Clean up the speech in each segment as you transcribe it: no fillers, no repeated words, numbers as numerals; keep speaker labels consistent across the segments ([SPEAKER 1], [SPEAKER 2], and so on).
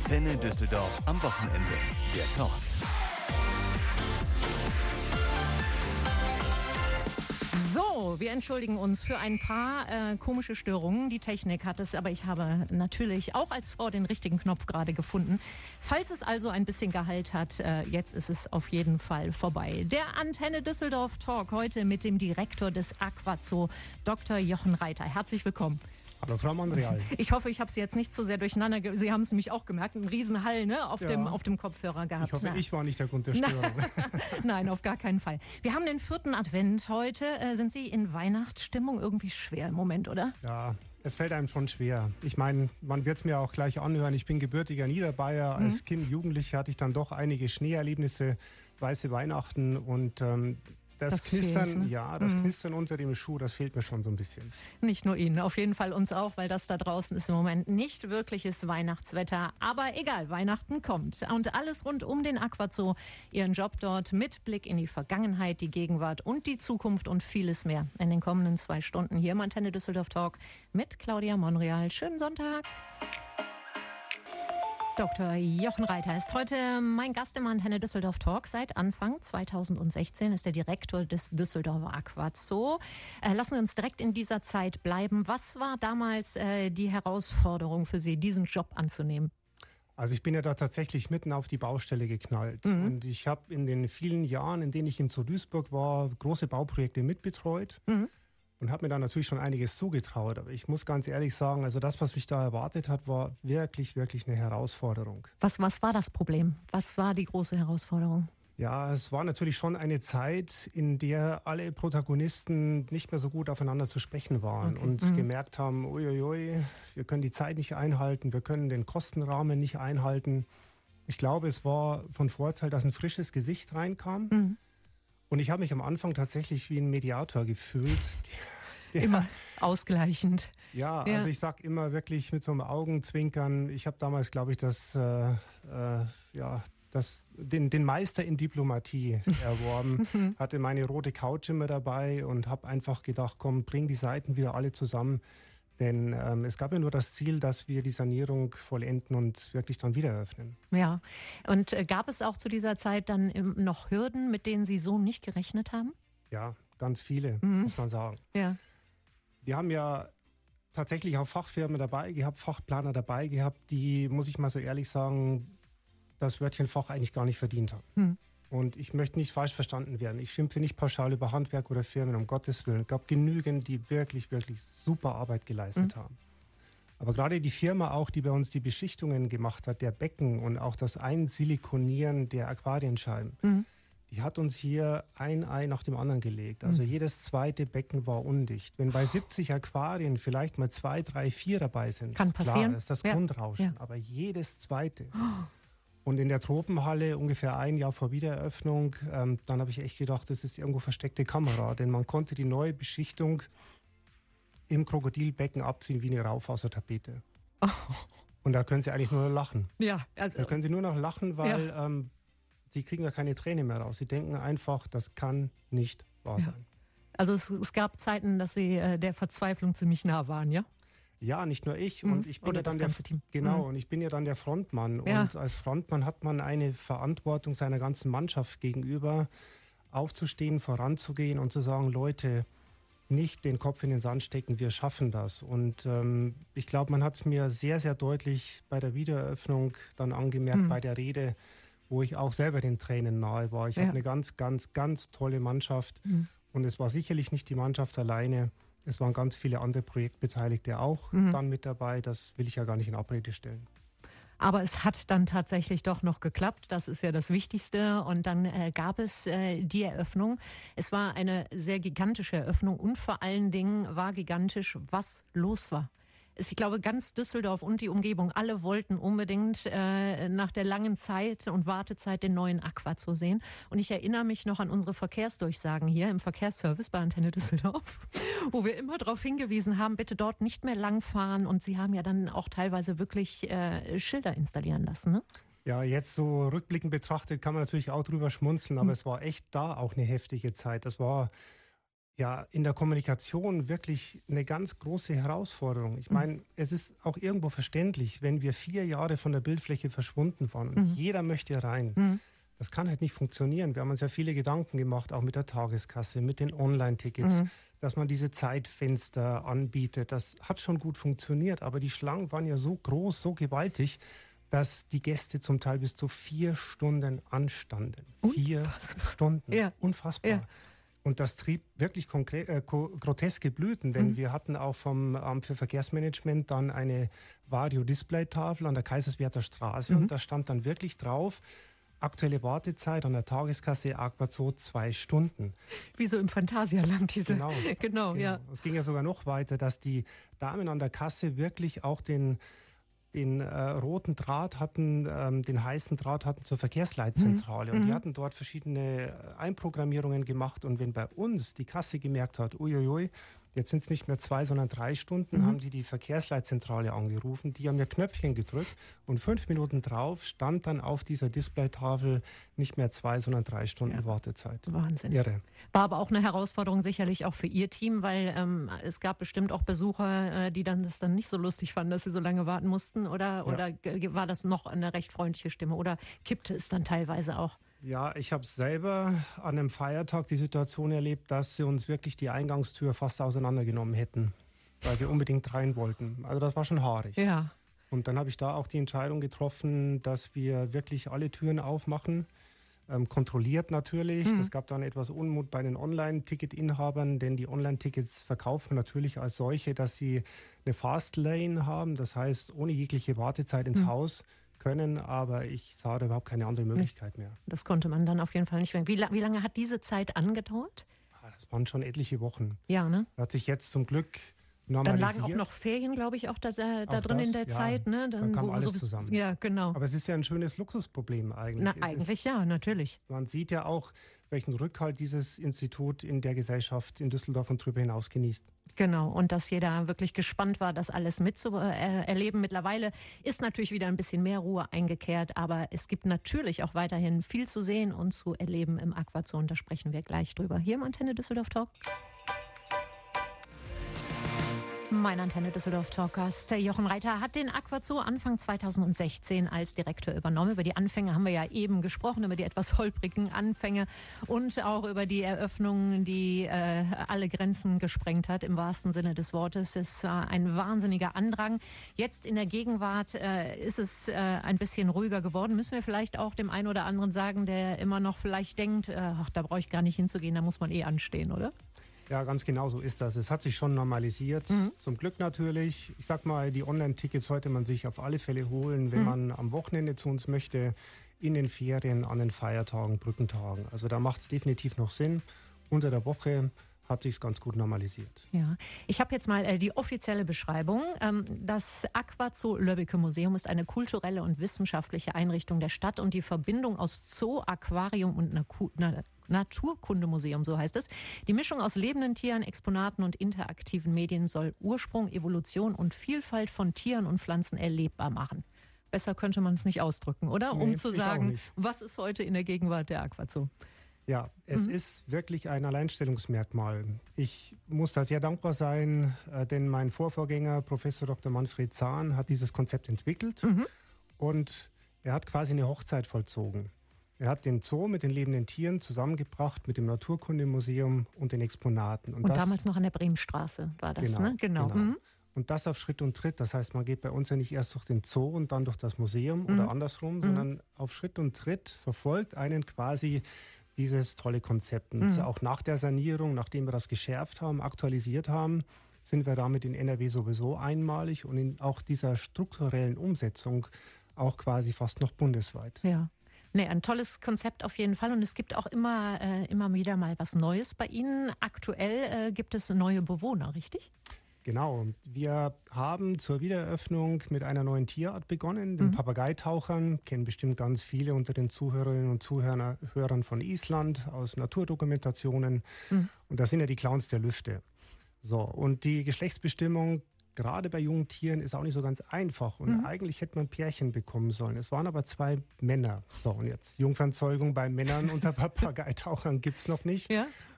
[SPEAKER 1] Antenne Düsseldorf am Wochenende. Der Talk.
[SPEAKER 2] So, wir entschuldigen uns für ein paar komische Störungen. Die Technik hat es, aber ich habe natürlich auch als Frau den richtigen Knopf gerade gefunden. Falls es also ein bisschen Gehalt hat, jetzt ist es auf jeden Fall vorbei. Der Antenne Düsseldorf Talk heute mit dem Direktor des Aquazoo, Dr. Jochen Reiter. Herzlich willkommen.
[SPEAKER 3] Hallo Frau Monreal.
[SPEAKER 2] Ich hoffe, ich habe Sie jetzt nicht zu sehr durcheinander. Sie haben es nämlich auch gemerkt, einen Riesenhall, ne, auf dem Kopfhörer gehabt.
[SPEAKER 3] Ich hoffe, ich war nicht der Grund der Störung.
[SPEAKER 2] Nein, auf gar keinen Fall. Wir haben den 4. Advent heute. Sind Sie in Weihnachtsstimmung? Irgendwie schwer im Moment, oder?
[SPEAKER 3] Ja, es fällt einem schon schwer. Ich meine, man wird es mir auch gleich anhören. Ich bin gebürtiger Niederbayer. Als Kind, Jugendliche hatte ich dann doch einige Schneeerlebnisse, weiße Weihnachten und das Knistern,
[SPEAKER 2] fehlt, ne?
[SPEAKER 3] Ja, das Knistern unter dem Schuh, das fehlt mir schon so ein bisschen.
[SPEAKER 2] Nicht nur Ihnen, auf jeden Fall uns auch, weil das da draußen ist im Moment nicht wirkliches Weihnachtswetter. Aber egal, Weihnachten kommt. Und alles rund um den Aquazoo, Ihren Job dort mit Blick in die Vergangenheit, die Gegenwart und die Zukunft und vieles mehr. In den kommenden 2 Stunden hier im Antenne Düsseldorf Talk mit Claudia Monreal. Schönen Sonntag. Dr. Jochen Reiter ist heute mein Gast im Antenne Düsseldorf Talk. Seit Anfang 2016 ist er Direktor des Düsseldorfer Aquazoo. Lassen Sie uns direkt in dieser Zeit bleiben. Was war damals die Herausforderung für Sie, diesen Job anzunehmen?
[SPEAKER 3] Also ich bin ja da tatsächlich mitten auf die Baustelle geknallt. Und ich habe in den vielen Jahren, in denen ich in Duisburg war, große Bauprojekte mitbetreut. Und habe mir da natürlich schon einiges zugetraut. Aber ich muss ganz ehrlich sagen, also das, was mich da erwartet hat, war wirklich, wirklich eine Herausforderung.
[SPEAKER 2] Was war das Problem? Was war die große Herausforderung?
[SPEAKER 3] Ja, es war natürlich schon eine Zeit, in der alle Protagonisten nicht mehr so gut aufeinander zu sprechen waren und gemerkt haben, uiuiui, wir können die Zeit nicht einhalten, wir können den Kostenrahmen nicht einhalten. Ich glaube, es war von Vorteil, dass ein frisches Gesicht reinkam. Und ich habe mich am Anfang tatsächlich wie ein Mediator gefühlt.
[SPEAKER 2] Immer ausgleichend.
[SPEAKER 3] Ja, also ich sag immer wirklich mit so einem Augenzwinkern. Ich habe damals, glaube ich, den Meister in Diplomatie erworben. Hatte meine rote Couch immer dabei und habe einfach gedacht, komm, bring die Seiten wieder alle zusammen. Denn es gab ja nur das Ziel, dass wir die Sanierung vollenden und wirklich dann wieder eröffnen.
[SPEAKER 2] Ja, und gab es auch zu dieser Zeit dann noch Hürden, mit denen Sie so nicht gerechnet haben?
[SPEAKER 3] Ja, ganz viele, muss man sagen.
[SPEAKER 2] Ja.
[SPEAKER 3] Wir haben ja tatsächlich auch Fachfirmen dabei gehabt, Fachplaner dabei gehabt, die, muss ich mal so ehrlich sagen, das Wörtchen Fach eigentlich gar nicht verdient haben. Und ich möchte nicht falsch verstanden werden. Ich schimpfe nicht pauschal über Handwerk oder Firmen, um Gottes Willen. Es gab genügend, die wirklich, wirklich super Arbeit geleistet haben. Aber gerade die Firma auch, die bei uns die Beschichtungen gemacht hat, der Becken und auch das Einsilikonieren der Aquarienscheiben, die hat uns hier ein Ei nach dem anderen gelegt. Also jedes zweite Becken war undicht. Wenn bei 70 Aquarien vielleicht mal 2, 3, 4 dabei sind,
[SPEAKER 2] kann passieren.
[SPEAKER 3] Klar, das ist das Grundrauschen, aber jedes zweite. Und in der Tropenhalle ungefähr ein Jahr vor Wiedereröffnung, dann habe ich echt gedacht, das ist irgendwo versteckte Kamera, denn man konnte die neue Beschichtung im Krokodilbecken abziehen wie eine Raufasertapete. Und da können Sie eigentlich nur noch lachen.
[SPEAKER 2] Ja, also
[SPEAKER 3] da können Sie nur noch lachen, weil Sie kriegen ja keine Träne mehr raus. Sie denken einfach, das kann nicht wahr sein.
[SPEAKER 2] Also es gab Zeiten, dass Sie der Verzweiflung ziemlich nah waren, ja?
[SPEAKER 3] Ja, nicht nur ich. Und ich bin
[SPEAKER 2] Oder
[SPEAKER 3] ja dann
[SPEAKER 2] das ganze Team.
[SPEAKER 3] Und ich bin ja dann der Frontmann. Und als Frontmann hat man eine Verantwortung seiner ganzen Mannschaft gegenüber, aufzustehen, voranzugehen und zu sagen, Leute, nicht den Kopf in den Sand stecken, wir schaffen das. Und ich glaube, man hat es mir sehr, sehr deutlich bei der Wiedereröffnung dann angemerkt, bei der Rede, wo ich auch selber den Tränen nahe war. Ich habe eine ganz, ganz, ganz tolle Mannschaft. Und es war sicherlich nicht die Mannschaft alleine. Es waren ganz viele andere Projektbeteiligte auch dann mit dabei. Das will ich ja gar nicht in Abrede stellen.
[SPEAKER 2] Aber es hat dann tatsächlich doch noch geklappt. Das ist ja das Wichtigste. Und dann gab es die Eröffnung. Es war eine sehr gigantische Eröffnung und vor allen Dingen war gigantisch, was los war. Ich glaube, ganz Düsseldorf und die Umgebung, alle wollten unbedingt nach der langen Zeit und Wartezeit den neuen Aquazoo sehen. Und ich erinnere mich noch an unsere Verkehrsdurchsagen hier im Verkehrsservice bei Antenne Düsseldorf, wo wir immer darauf hingewiesen haben, bitte dort nicht mehr langfahren. Und Sie haben ja dann auch teilweise wirklich Schilder installieren lassen, ne?
[SPEAKER 3] Ja, jetzt so rückblickend betrachtet kann man natürlich auch drüber schmunzeln, aber es war echt da auch eine heftige Zeit. Das war Ja, in der Kommunikation wirklich eine ganz große Herausforderung. Ich meine, es ist auch irgendwo verständlich, wenn wir 4 Jahre von der Bildfläche verschwunden waren und jeder möchte rein. Das kann halt nicht funktionieren. Wir haben uns ja viele Gedanken gemacht, auch mit der Tageskasse, mit den Online-Tickets, dass man diese Zeitfenster anbietet. Das hat schon gut funktioniert, aber die Schlangen waren ja so groß, so gewaltig, dass die Gäste zum Teil bis zu 4 Stunden anstanden. 4 Stunden.
[SPEAKER 2] Ja.
[SPEAKER 3] Unfassbar. Ja. Und das trieb wirklich groteske Blüten, denn wir hatten auch vom Amt für Verkehrsmanagement dann eine Vario-Display-Tafel an der Kaiserswerther Straße und da stand dann wirklich drauf, aktuelle Wartezeit an der Tageskasse Aquazoo 2 Stunden.
[SPEAKER 2] Wie so im Phantasialand diese. Genau, ja.
[SPEAKER 3] Es ging ja sogar noch weiter, dass die Damen an der Kasse wirklich auch den roten Draht hatten, den heißen Draht hatten zur Verkehrsleitzentrale. Und die hatten dort verschiedene Einprogrammierungen gemacht. Und wenn bei uns die Kasse gemerkt hat, uiuiui, jetzt sind es nicht mehr 2, sondern 3 Stunden, haben die Verkehrsleitzentrale angerufen. Die haben ja Knöpfchen gedrückt und 5 Minuten drauf stand dann auf dieser Displaytafel nicht mehr 2, sondern 3 Stunden Wartezeit.
[SPEAKER 2] Wahnsinn.
[SPEAKER 3] Irre.
[SPEAKER 2] War aber auch eine Herausforderung sicherlich auch für Ihr Team, weil es gab bestimmt auch Besucher, die dann das dann nicht so lustig fanden, dass sie so lange warten mussten. Oder war das noch eine recht freundliche Stimme? Oder kippte es dann teilweise auch?
[SPEAKER 3] Ja, ich habe selber an einem Feiertag die Situation erlebt, dass sie uns wirklich die Eingangstür fast auseinandergenommen hätten, weil sie unbedingt rein wollten. Also das war schon haarig.
[SPEAKER 2] Ja.
[SPEAKER 3] Und dann habe ich da auch die Entscheidung getroffen, dass wir wirklich alle Türen aufmachen, kontrolliert natürlich. Es gab dann etwas Unmut bei den Online-Ticket-Inhabern, denn die Online-Tickets verkaufen natürlich als solche, dass sie eine Fastlane haben, das heißt ohne jegliche Wartezeit ins Haus können, aber ich sah da überhaupt keine andere Möglichkeit mehr.
[SPEAKER 2] Das konnte man dann auf jeden Fall nicht mehr. Wie lange hat diese Zeit angedauert?
[SPEAKER 3] Das waren schon etliche Wochen.
[SPEAKER 2] Ja, ne?
[SPEAKER 3] Das hat sich jetzt zum Glück normalisiert.
[SPEAKER 2] Dann lagen auch noch Ferien, glaube ich, auch da drin in der Zeit. Ne?
[SPEAKER 3] Dann kam alles zusammen.
[SPEAKER 2] Ja, genau.
[SPEAKER 3] Aber es ist ja ein schönes Luxusproblem eigentlich.
[SPEAKER 2] Eigentlich ja, natürlich.
[SPEAKER 3] Man sieht ja auch, welchen Rückhalt dieses Institut in der Gesellschaft in Düsseldorf und darüber hinaus genießt.
[SPEAKER 2] Genau, und dass jeder wirklich gespannt war, das alles mitzuerleben. Mittlerweile ist natürlich wieder ein bisschen mehr Ruhe eingekehrt, aber es gibt natürlich auch weiterhin viel zu sehen und zu erleben im Aquazoo. Da sprechen wir gleich drüber. Hier im Antenne Düsseldorf Talk. Mein Antenne Düsseldorf Talkgast Jochen Reiter hat den Aquazoo Anfang 2016 als Direktor übernommen. Über die Anfänge haben wir ja eben gesprochen, über die etwas holprigen Anfänge und auch über die Eröffnung, die alle Grenzen gesprengt hat, im wahrsten Sinne des Wortes. Es war ein wahnsinniger Andrang. Jetzt in der Gegenwart ist es ein bisschen ruhiger geworden. Müssen wir vielleicht auch dem einen oder anderen sagen, der immer noch vielleicht denkt, ach, da brauche ich gar nicht hinzugehen, da muss man anstehen, oder?
[SPEAKER 3] Ja, ganz genau so ist das. Es hat sich schon normalisiert. Zum Glück natürlich. Ich sag mal, die Online-Tickets sollte man sich auf alle Fälle holen, wenn man am Wochenende zu uns möchte, in den Ferien, an den Feiertagen, Brückentagen. Also da macht es definitiv noch Sinn. Unter der Woche hat sich ganz gut normalisiert.
[SPEAKER 2] Ja, ich habe jetzt mal die offizielle Beschreibung. Das Aquazoo Löbbecke Museum ist eine kulturelle und wissenschaftliche Einrichtung der Stadt und die Verbindung aus Zoo, Aquarium und Naturkundemuseum, so heißt es. Die Mischung aus lebenden Tieren, Exponaten und interaktiven Medien soll Ursprung, Evolution und Vielfalt von Tieren und Pflanzen erlebbar machen. Besser könnte man es nicht ausdrücken, oder?
[SPEAKER 3] Nee,
[SPEAKER 2] um zu sagen, was ist heute in der Gegenwart der Aquazoo?
[SPEAKER 3] Ja, es ist wirklich ein Alleinstellungsmerkmal. Ich muss da sehr dankbar sein, denn mein Vorvorgänger, Professor Dr. Manfred Zahn, hat dieses Konzept entwickelt und er hat quasi eine Hochzeit vollzogen. Er hat den Zoo mit den lebenden Tieren zusammengebracht mit dem Naturkundemuseum und den Exponaten.
[SPEAKER 2] Und damals noch an der Bremenstraße war das,
[SPEAKER 3] genau,
[SPEAKER 2] ne? Genau.
[SPEAKER 3] Und das auf Schritt und Tritt. Das heißt, man geht bei uns ja nicht erst durch den Zoo und dann durch das Museum oder andersrum, sondern auf Schritt und Tritt verfolgt einen quasi dieses tolle Konzept. Und auch nach der Sanierung, nachdem wir das geschärft haben, aktualisiert haben, sind wir damit in NRW sowieso einmalig und in auch dieser strukturellen Umsetzung auch quasi fast noch bundesweit.
[SPEAKER 2] Ja. Nee, ein tolles Konzept auf jeden Fall und es gibt auch immer wieder mal was Neues bei Ihnen. Aktuell gibt es neue Bewohner, richtig?
[SPEAKER 3] Genau. Wir haben zur Wiedereröffnung mit einer neuen Tierart begonnen, den Papageitauchern. Kennen bestimmt ganz viele unter den Zuhörerinnen und Zuhörern von Island aus Naturdokumentationen. Und das sind ja die Clowns der Lüfte. So, und die Geschlechtsbestimmung gerade bei jungen Tieren ist auch nicht so ganz einfach. Und eigentlich hätte man Pärchen bekommen sollen. Es waren aber 2 Männer. So, und jetzt Jungfernzeugung bei Männern unter Papageitauchern gibt es noch nicht.
[SPEAKER 2] Ja.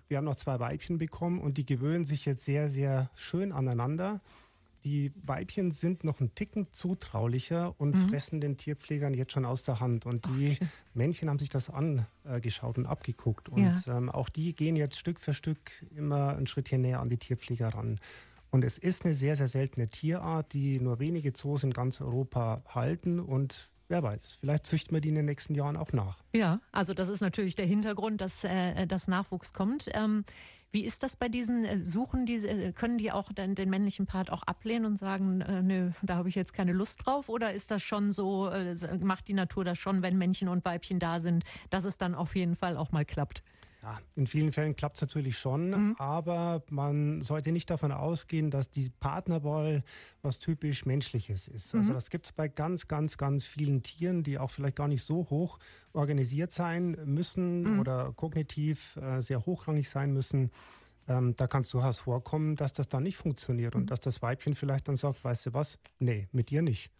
[SPEAKER 3] wir haben noch 2 Weibchen bekommen und die gewöhnen sich jetzt sehr, sehr schön aneinander. Die Weibchen sind noch einen Ticken zutraulicher und fressen den Tierpflegern jetzt schon aus der Hand. Und die Männchen haben sich das angeschaut und abgeguckt. Und auch die gehen jetzt Stück für Stück immer ein Schrittchen näher an die Tierpfleger ran. Und es ist eine sehr, sehr seltene Tierart, die nur wenige Zoos in ganz Europa halten. Und wer weiß, vielleicht züchten wir die in den nächsten Jahren auch nach.
[SPEAKER 2] Ja, also das ist natürlich der Hintergrund, dass Nachwuchs kommt. Wie ist das bei diesen Suchen? Können die auch den männlichen Part auch ablehnen und sagen, nö, da habe ich jetzt keine Lust drauf? Oder ist das schon so, macht die Natur das schon, wenn Männchen und Weibchen da sind, dass es dann auf jeden Fall auch mal klappt?
[SPEAKER 3] Ja, in vielen Fällen klappt es natürlich schon, aber man sollte nicht davon ausgehen, dass die Partnerwahl was typisch Menschliches ist. Also das gibt es bei ganz, ganz, ganz vielen Tieren, die auch vielleicht gar nicht so hoch organisiert sein müssen oder kognitiv sehr hochrangig sein müssen. Da kann es durchaus vorkommen, dass das dann nicht funktioniert und dass das Weibchen vielleicht dann sagt, weißt du was, nee, mit dir nicht.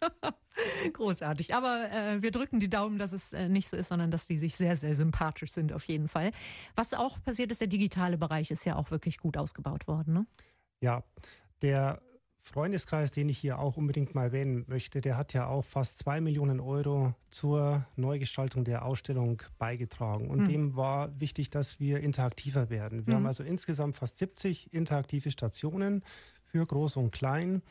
[SPEAKER 2] Großartig. Aber wir drücken die Daumen, dass es nicht so ist, sondern dass die sich sehr, sehr sympathisch sind auf jeden Fall. Was auch passiert ist, der digitale Bereich ist ja auch wirklich gut ausgebaut worden, ne?
[SPEAKER 3] Ja, der Freundeskreis, den ich hier auch unbedingt mal erwähnen möchte, der hat ja auch fast 2 Millionen Euro zur Neugestaltung der Ausstellung beigetragen. Und dem war wichtig, dass wir interaktiver werden. Wir haben also insgesamt fast 70 interaktive Stationen für Groß und Klein.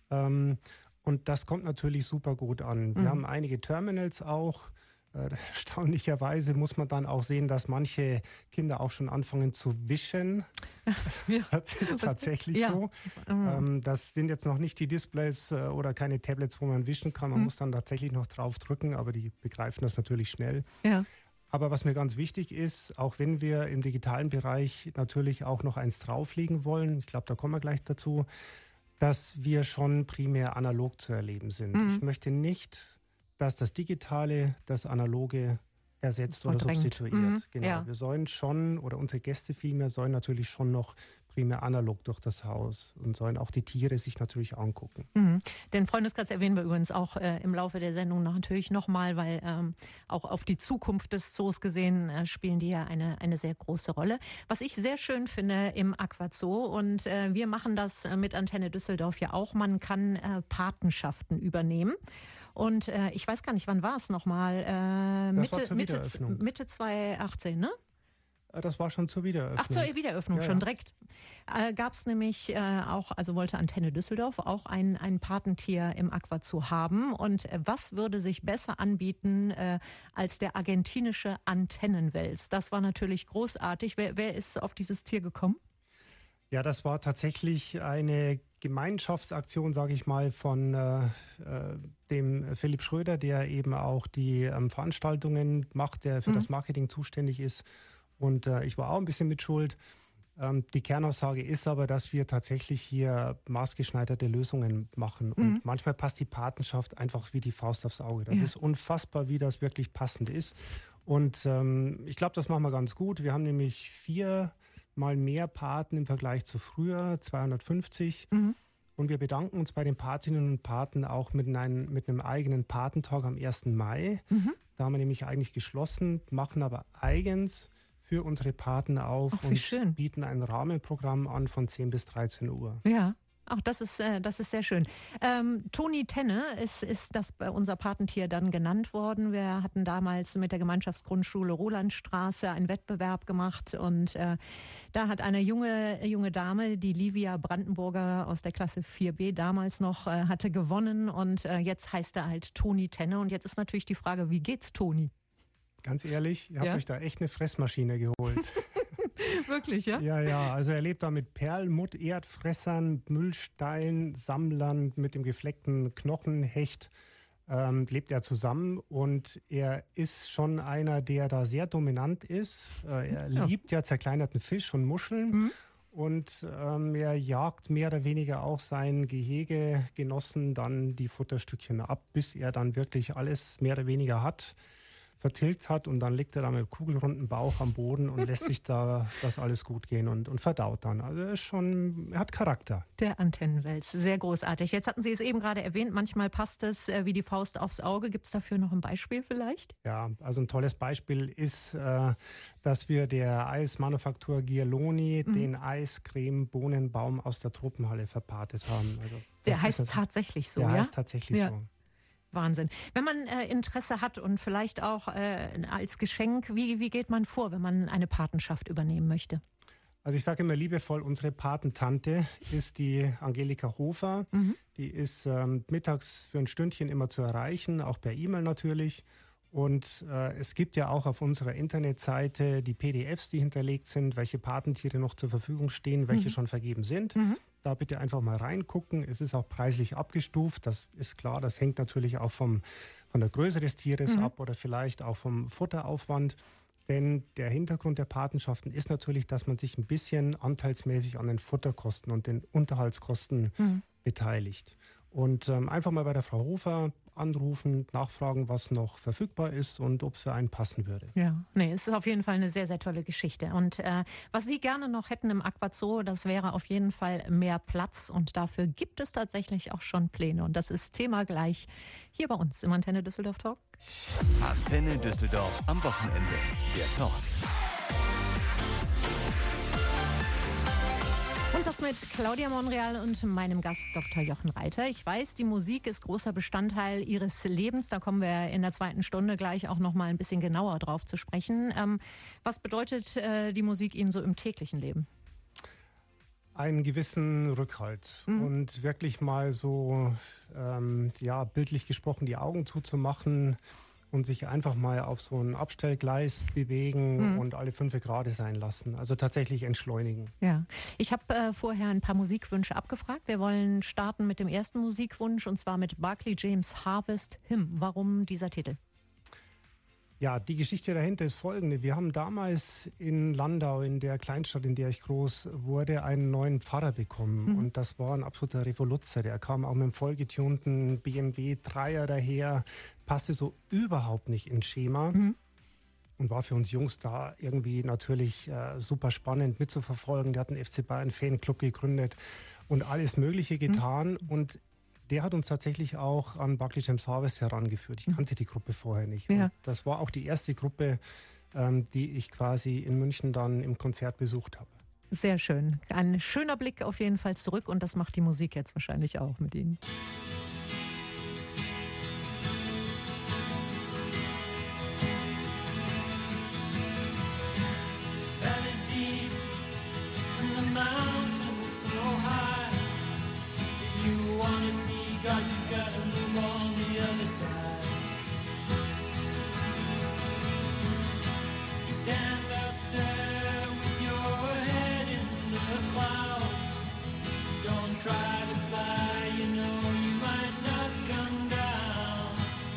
[SPEAKER 3] Und das kommt natürlich super gut an. Wir haben einige Terminals auch. Erstaunlicherweise muss man dann auch sehen, dass manche Kinder auch schon anfangen zu wischen. Ja. Das ist tatsächlich so. Das sind jetzt noch nicht die Displays oder keine Tablets, wo man wischen kann. Man muss dann tatsächlich noch drauf drücken, aber die begreifen das natürlich schnell. Ja. Aber was mir ganz wichtig ist, auch wenn wir im digitalen Bereich natürlich auch noch eins drauflegen wollen, ich glaube, da kommen wir gleich dazu, dass wir schon primär analog zu erleben sind. Ich möchte nicht, dass das Digitale das Analoge ersetzt oder substituiert. Genau. Ja. Wir sollen schon, oder unsere Gäste vielmehr, sollen natürlich schon noch primär analog durch das Haus und sollen auch die Tiere sich natürlich angucken.
[SPEAKER 2] Den Freundeskreis erwähnen wir übrigens auch im Laufe der Sendung natürlich nochmal, weil auch auf die Zukunft des Zoos gesehen spielen die ja eine sehr große Rolle. Was ich sehr schön finde im Aquazoo, und wir machen das mit Antenne Düsseldorf ja auch, man kann Patenschaften übernehmen. Und ich weiß gar nicht, wann war es nochmal? Mitte 2018, ne?
[SPEAKER 3] Das war schon zur Wiedereröffnung.
[SPEAKER 2] Ach, zur Wiedereröffnung, ja, schon direkt. Gab es nämlich auch, also wollte Antenne Düsseldorf auch ein Patentier im Aquazoo haben. Und was würde sich besser anbieten als der argentinische Antennenwels? Das war natürlich großartig. Wer ist auf dieses Tier gekommen?
[SPEAKER 3] Ja, das war tatsächlich eine Gemeinschaftsaktion, sage ich mal, von dem Philipp Schröder, der eben auch die Veranstaltungen macht, der für das Marketing zuständig ist. Und ich war auch ein bisschen mit schuld. Die Kernaussage ist aber, dass wir tatsächlich hier maßgeschneiderte Lösungen machen. Und manchmal passt die Patenschaft einfach wie die Faust aufs Auge. Das ist unfassbar, wie das wirklich passend ist. Und ich glaube, das machen wir ganz gut. Wir haben nämlich 4 mal mehr Paten im Vergleich zu früher, 250. Und wir bedanken uns bei den Patinnen und Paten auch mit einem eigenen Patentag am 1. Mai. Da haben wir nämlich eigentlich geschlossen, machen aber eigens für unsere Paten auf und bieten ein Rahmenprogramm an von 10 bis 13 Uhr.
[SPEAKER 2] Ja. Auch das ist sehr schön. Toni Tenne ist das bei unser Patentier dann genannt worden. Wir hatten damals mit der Gemeinschaftsgrundschule Rolandstraße einen Wettbewerb gemacht und da hat eine junge Dame, die Livia Brandenburger aus der Klasse 4b damals noch, hatte gewonnen und jetzt heißt er halt Toni Tenne. Und jetzt ist natürlich die Frage, wie geht's Toni?
[SPEAKER 3] Ganz ehrlich, ihr habt euch da echt eine Fressmaschine geholt.
[SPEAKER 2] Wirklich, ja?
[SPEAKER 3] Ja, also er lebt da mit Perlmutt, Erdfressern, Müllsteinen, Sammlern, mit dem gefleckten Knochenhecht lebt er zusammen und er ist schon einer, der da sehr dominant ist. Er liebt ja zerkleinerten Fisch und Muscheln und er jagt mehr oder weniger auch seinen Gehegegenossen dann die Futterstückchen ab, bis er dann wirklich alles mehr oder weniger hat. vertilgt hat und dann liegt er da mit kugelrunden Bauch am Boden und lässt sich da das alles gut gehen und verdaut dann. Also er hat Charakter.
[SPEAKER 2] Der Antennenwels, sehr großartig. Jetzt hatten Sie es eben gerade erwähnt, manchmal passt es wie die Faust aufs Auge. Gibt es dafür noch ein Beispiel vielleicht?
[SPEAKER 3] Ja, also ein tolles Beispiel ist, dass wir der Eismanufaktur Gialoni den Eiscreme-Bohnenbaum aus der Tropenhalle verpatet haben. Also
[SPEAKER 2] der heißt tatsächlich so,
[SPEAKER 3] ja?
[SPEAKER 2] Der
[SPEAKER 3] heißt tatsächlich so.
[SPEAKER 2] Wahnsinn. Wenn man Interesse hat und vielleicht auch als Geschenk, wie geht man vor, wenn man eine Patenschaft übernehmen möchte?
[SPEAKER 3] Also ich sage immer liebevoll, unsere Patentante ist die Angelika Hofer. Die ist mittags für ein Stündchen immer zu erreichen, auch per E-Mail natürlich. Und es gibt ja auch auf unserer Internetseite die PDFs, die hinterlegt sind, welche Patentiere noch zur Verfügung stehen, welche schon vergeben sind. Da bitte einfach mal reingucken. Es ist auch preislich abgestuft, das ist klar. Das hängt natürlich auch von der Größe des Tieres ab oder vielleicht auch vom Futteraufwand. Denn der Hintergrund der Patenschaften ist natürlich, dass man sich ein bisschen anteilsmäßig an den Futterkosten und den Unterhaltskosten beteiligt. Und einfach mal bei der Frau Hofer anrufen, nachfragen, was noch verfügbar ist und ob es für einen passen würde.
[SPEAKER 2] Ja, es ist auf jeden Fall eine sehr, sehr tolle Geschichte. Und was Sie gerne noch hätten im Aquazoo, das wäre auf jeden Fall mehr Platz. Und dafür gibt es tatsächlich auch schon Pläne. Und das ist Thema gleich hier bei uns im Antenne Düsseldorf Talk.
[SPEAKER 1] Antenne Düsseldorf am Wochenende. Der Talk.
[SPEAKER 2] Und das mit Claudia Monreal und meinem Gast Dr. Jochen Reiter. Ich weiß, die Musik ist großer Bestandteil Ihres Lebens. Da kommen wir in der zweiten Stunde gleich auch noch mal ein bisschen genauer drauf zu sprechen. Was bedeutet die Musik Ihnen so im täglichen Leben?
[SPEAKER 3] Einen gewissen Rückhalt und wirklich mal so, bildlich gesprochen, die Augen zuzumachen und sich einfach mal auf so ein Abstellgleis bewegen und alle 5 Grad sein lassen. Also tatsächlich entschleunigen.
[SPEAKER 2] Ja, ich habe vorher ein paar Musikwünsche abgefragt. Wir wollen starten mit dem ersten Musikwunsch und zwar mit Barclay James Harvest Hymn. Warum dieser Titel?
[SPEAKER 3] Ja, die Geschichte dahinter ist folgende. Wir haben damals in Landau, in der Kleinstadt, in der ich groß wurde, einen neuen Pfarrer bekommen. Und das war ein absoluter Revoluzer. Der kam auch mit einem vollgetunten BMW 3er daher, passte so überhaupt nicht ins Schema. Und war für uns Jungs da irgendwie natürlich super spannend mitzuverfolgen. Der hat einen FC Bayern Fanclub gegründet und alles Mögliche getan. Und der hat uns tatsächlich auch an Barclay James Harvest herangeführt. Ich kannte die Gruppe vorher nicht.
[SPEAKER 2] Ja.
[SPEAKER 3] Und das war auch die erste Gruppe, die ich quasi in München dann im Konzert besucht habe.
[SPEAKER 2] Sehr schön. Ein schöner Blick auf jeden Fall zurück und das macht die Musik jetzt wahrscheinlich auch mit Ihnen.
[SPEAKER 4] God, you've got to move on the other side. Stand up there with your head in the clouds. Don't try to fly, you know you might not come down.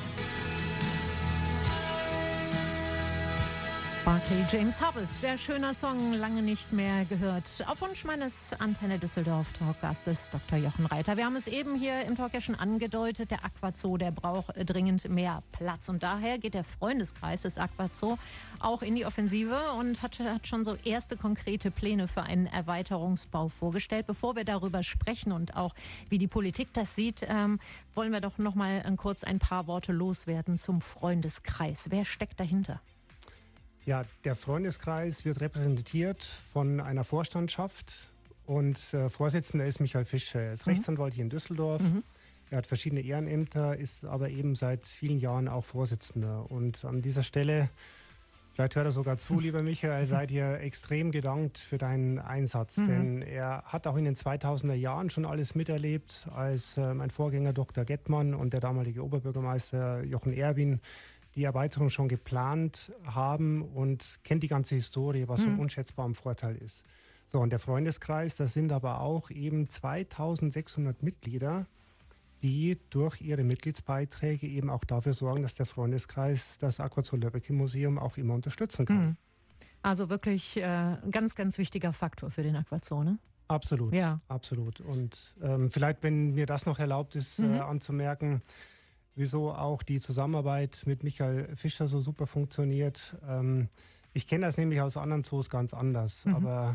[SPEAKER 2] Barclay James Harvest, sehr schöner Song, lange nicht mehr gehört. Auf Wunsch meines Antenne Düsseldorf Talkgastes Dr. Jochen Reiter. Wir haben es eben hier im Talk ja schon angedeutet, der Aquazoo, der braucht dringend mehr Platz. Und daher geht der Freundeskreis des Aquazoo auch in die Offensive und hat schon so erste konkrete Pläne für einen Erweiterungsbau vorgestellt. Bevor wir darüber sprechen und auch wie die Politik das sieht, wollen wir doch noch mal kurz ein paar Worte loswerden zum Freundeskreis. Wer steckt dahinter?
[SPEAKER 3] Ja, der Freundeskreis wird repräsentiert von einer Vorstandschaft und Vorsitzender ist Michael Fischer. Er ist Rechtsanwalt hier in Düsseldorf. Er hat verschiedene Ehrenämter, ist aber eben seit vielen Jahren auch Vorsitzender. Und an dieser Stelle, vielleicht hört er sogar zu, lieber Michael, sei dir extrem gedankt für deinen Einsatz. Denn er hat auch in den 2000er Jahren schon alles miterlebt, als mein Vorgänger Dr. Gettmann und der damalige Oberbürgermeister Jochen Erwin die Erweiterung schon geplant haben und kennt die ganze Historie, was von unschätzbarem Vorteil ist. So, und der Freundeskreis, das sind aber auch eben 2600 Mitglieder, die durch ihre Mitgliedsbeiträge eben auch dafür sorgen, dass der Freundeskreis das Aquazoo-Löbbecke-Museum auch immer unterstützen kann.
[SPEAKER 2] Also wirklich ganz, ganz wichtiger Faktor für den Aquazoo, ne?
[SPEAKER 3] Absolut,
[SPEAKER 2] ja.
[SPEAKER 3] Absolut. Und vielleicht, wenn mir das noch erlaubt ist, anzumerken, wieso auch die Zusammenarbeit mit Michael Fischer so super funktioniert. Ich kenne das nämlich aus anderen Zoos ganz anders, aber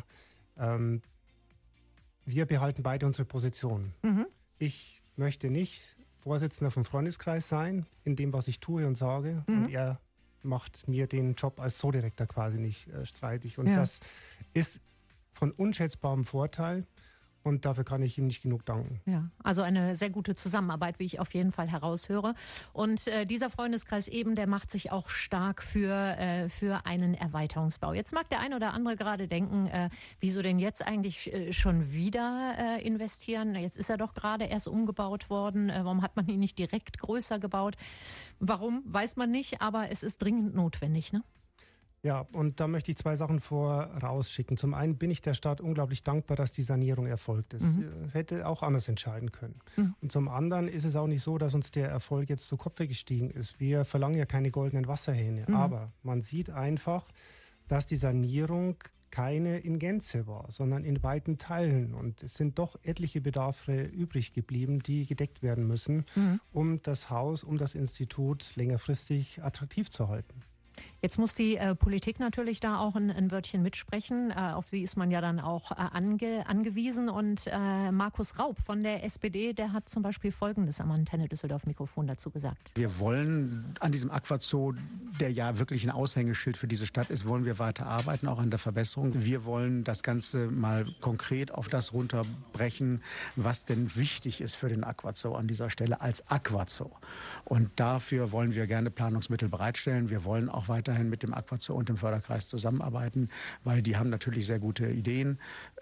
[SPEAKER 3] wir behalten beide unsere Position. Ich möchte nicht Vorsitzender vom Freundeskreis sein, in dem, was ich tue und sage. Und er macht mir den Job als Zoodirektor quasi nicht streitig. Und das ist von unschätzbarem Vorteil. Und dafür kann ich ihm nicht genug danken.
[SPEAKER 2] Ja, also eine sehr gute Zusammenarbeit, wie ich auf jeden Fall heraushöre. Und dieser Freundeskreis eben, der macht sich auch stark für einen Erweiterungsbau. Jetzt mag der eine oder andere gerade denken, wieso denn jetzt eigentlich schon wieder investieren? Jetzt ist er doch gerade erst umgebaut worden. Warum hat man ihn nicht direkt größer gebaut? Warum, weiß man nicht, aber es ist dringend notwendig, ne?
[SPEAKER 3] Ja, und da möchte ich zwei Sachen vorausschicken. Zum einen bin ich der Stadt unglaublich dankbar, dass die Sanierung erfolgt ist. Es hätte auch anders entscheiden können. Und zum anderen ist es auch nicht so, dass uns der Erfolg jetzt zu Kopfe gestiegen ist. Wir verlangen ja keine goldenen Wasserhähne. Aber man sieht einfach, dass die Sanierung keine in Gänze war, sondern in weiten Teilen. Und es sind doch etliche Bedarfe übrig geblieben, die gedeckt werden müssen, um das Haus, um das Institut längerfristig attraktiv zu halten.
[SPEAKER 2] Jetzt muss die Politik natürlich da auch ein Wörtchen mitsprechen. Auf sie ist man ja dann auch angewiesen. Und Markus Raub von der SPD, der hat zum Beispiel Folgendes am Antenne Düsseldorf-Mikrofon dazu gesagt.
[SPEAKER 5] Wir wollen an diesem Aquazoo, der ja wirklich ein Aushängeschild für diese Stadt ist, wollen wir weiter arbeiten, auch an der Verbesserung. Wir wollen das Ganze mal konkret auf das runterbrechen, was denn wichtig ist für den Aquazoo an dieser Stelle als Aquazoo. Und dafür wollen wir gerne Planungsmittel bereitstellen. Wir wollen auch weiterhin mit dem Aquazoo und dem Förderkreis zusammenarbeiten, weil die haben natürlich sehr gute Ideen,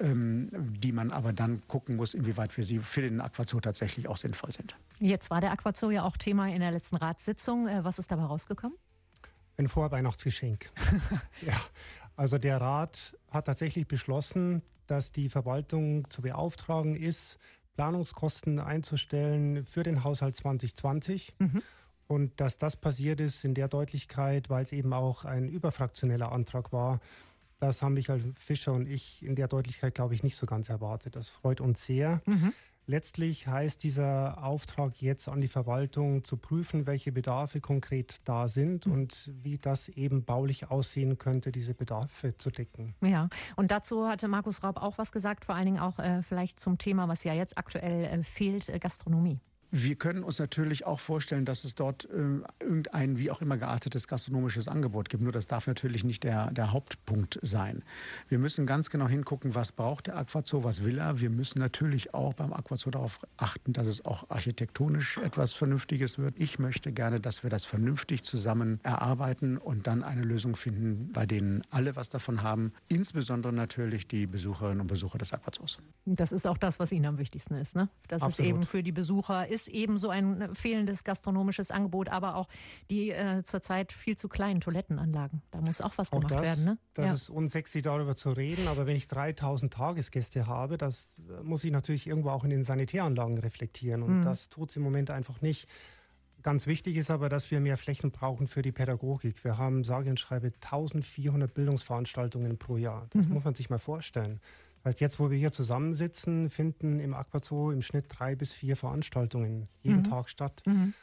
[SPEAKER 5] die man aber dann gucken muss, inwieweit wir sie für den Aquazoo tatsächlich auch sinnvoll sind.
[SPEAKER 2] Jetzt war der Aquazoo ja auch Thema in der letzten Ratssitzung. Was ist dabei rausgekommen?
[SPEAKER 3] Ein Vorweihnachtsgeschenk. Ja, also der Rat hat tatsächlich beschlossen, dass die Verwaltung zu beauftragen ist, Planungskosten einzustellen für den Haushalt 2020. Und dass das passiert ist in der Deutlichkeit, weil es eben auch ein überfraktioneller Antrag war, das haben Michael Fischer und ich in der Deutlichkeit, glaube ich, nicht so ganz erwartet. Das freut uns sehr. Letztlich heißt dieser Auftrag jetzt an die Verwaltung zu prüfen, welche Bedarfe konkret da sind und wie das eben baulich aussehen könnte, diese Bedarfe zu decken.
[SPEAKER 2] Ja, und dazu hatte Markus Raub auch was gesagt, vor allen Dingen auch vielleicht zum Thema, was ja jetzt aktuell fehlt, Gastronomie.
[SPEAKER 5] Wir können uns natürlich auch vorstellen, dass es dort irgendein wie auch immer geartetes gastronomisches Angebot gibt. Nur das darf natürlich nicht der Hauptpunkt sein. Wir müssen ganz genau hingucken, was braucht der Aquazoo, was will er. Wir müssen natürlich auch beim Aquazoo darauf achten, dass es auch architektonisch etwas Vernünftiges wird. Ich möchte gerne, dass wir das vernünftig zusammen erarbeiten und dann eine Lösung finden, bei denen alle was davon haben. Insbesondere natürlich die Besucherinnen und Besucher des Aquazoos.
[SPEAKER 2] Das ist auch das, was Ihnen am wichtigsten ist, ne? Dass es eben für die Besucher ist eben so ein fehlendes gastronomisches Angebot, aber auch die zurzeit viel zu kleinen Toilettenanlagen. Da muss auch was gemacht werden. Ne?
[SPEAKER 3] Das ist unsexy, darüber zu reden, aber wenn ich 3000 Tagesgäste habe, das muss ich natürlich irgendwo auch in den Sanitäranlagen reflektieren und das tut es im Moment einfach nicht. Ganz wichtig ist aber, dass wir mehr Flächen brauchen für die Pädagogik. Wir haben, sage und schreibe, 1400 Bildungsveranstaltungen pro Jahr. Das muss man sich mal vorstellen. Das heißt, jetzt, wo wir hier zusammensitzen, finden im Aquazoo im Schnitt 3 bis 4 Veranstaltungen jeden Tag statt.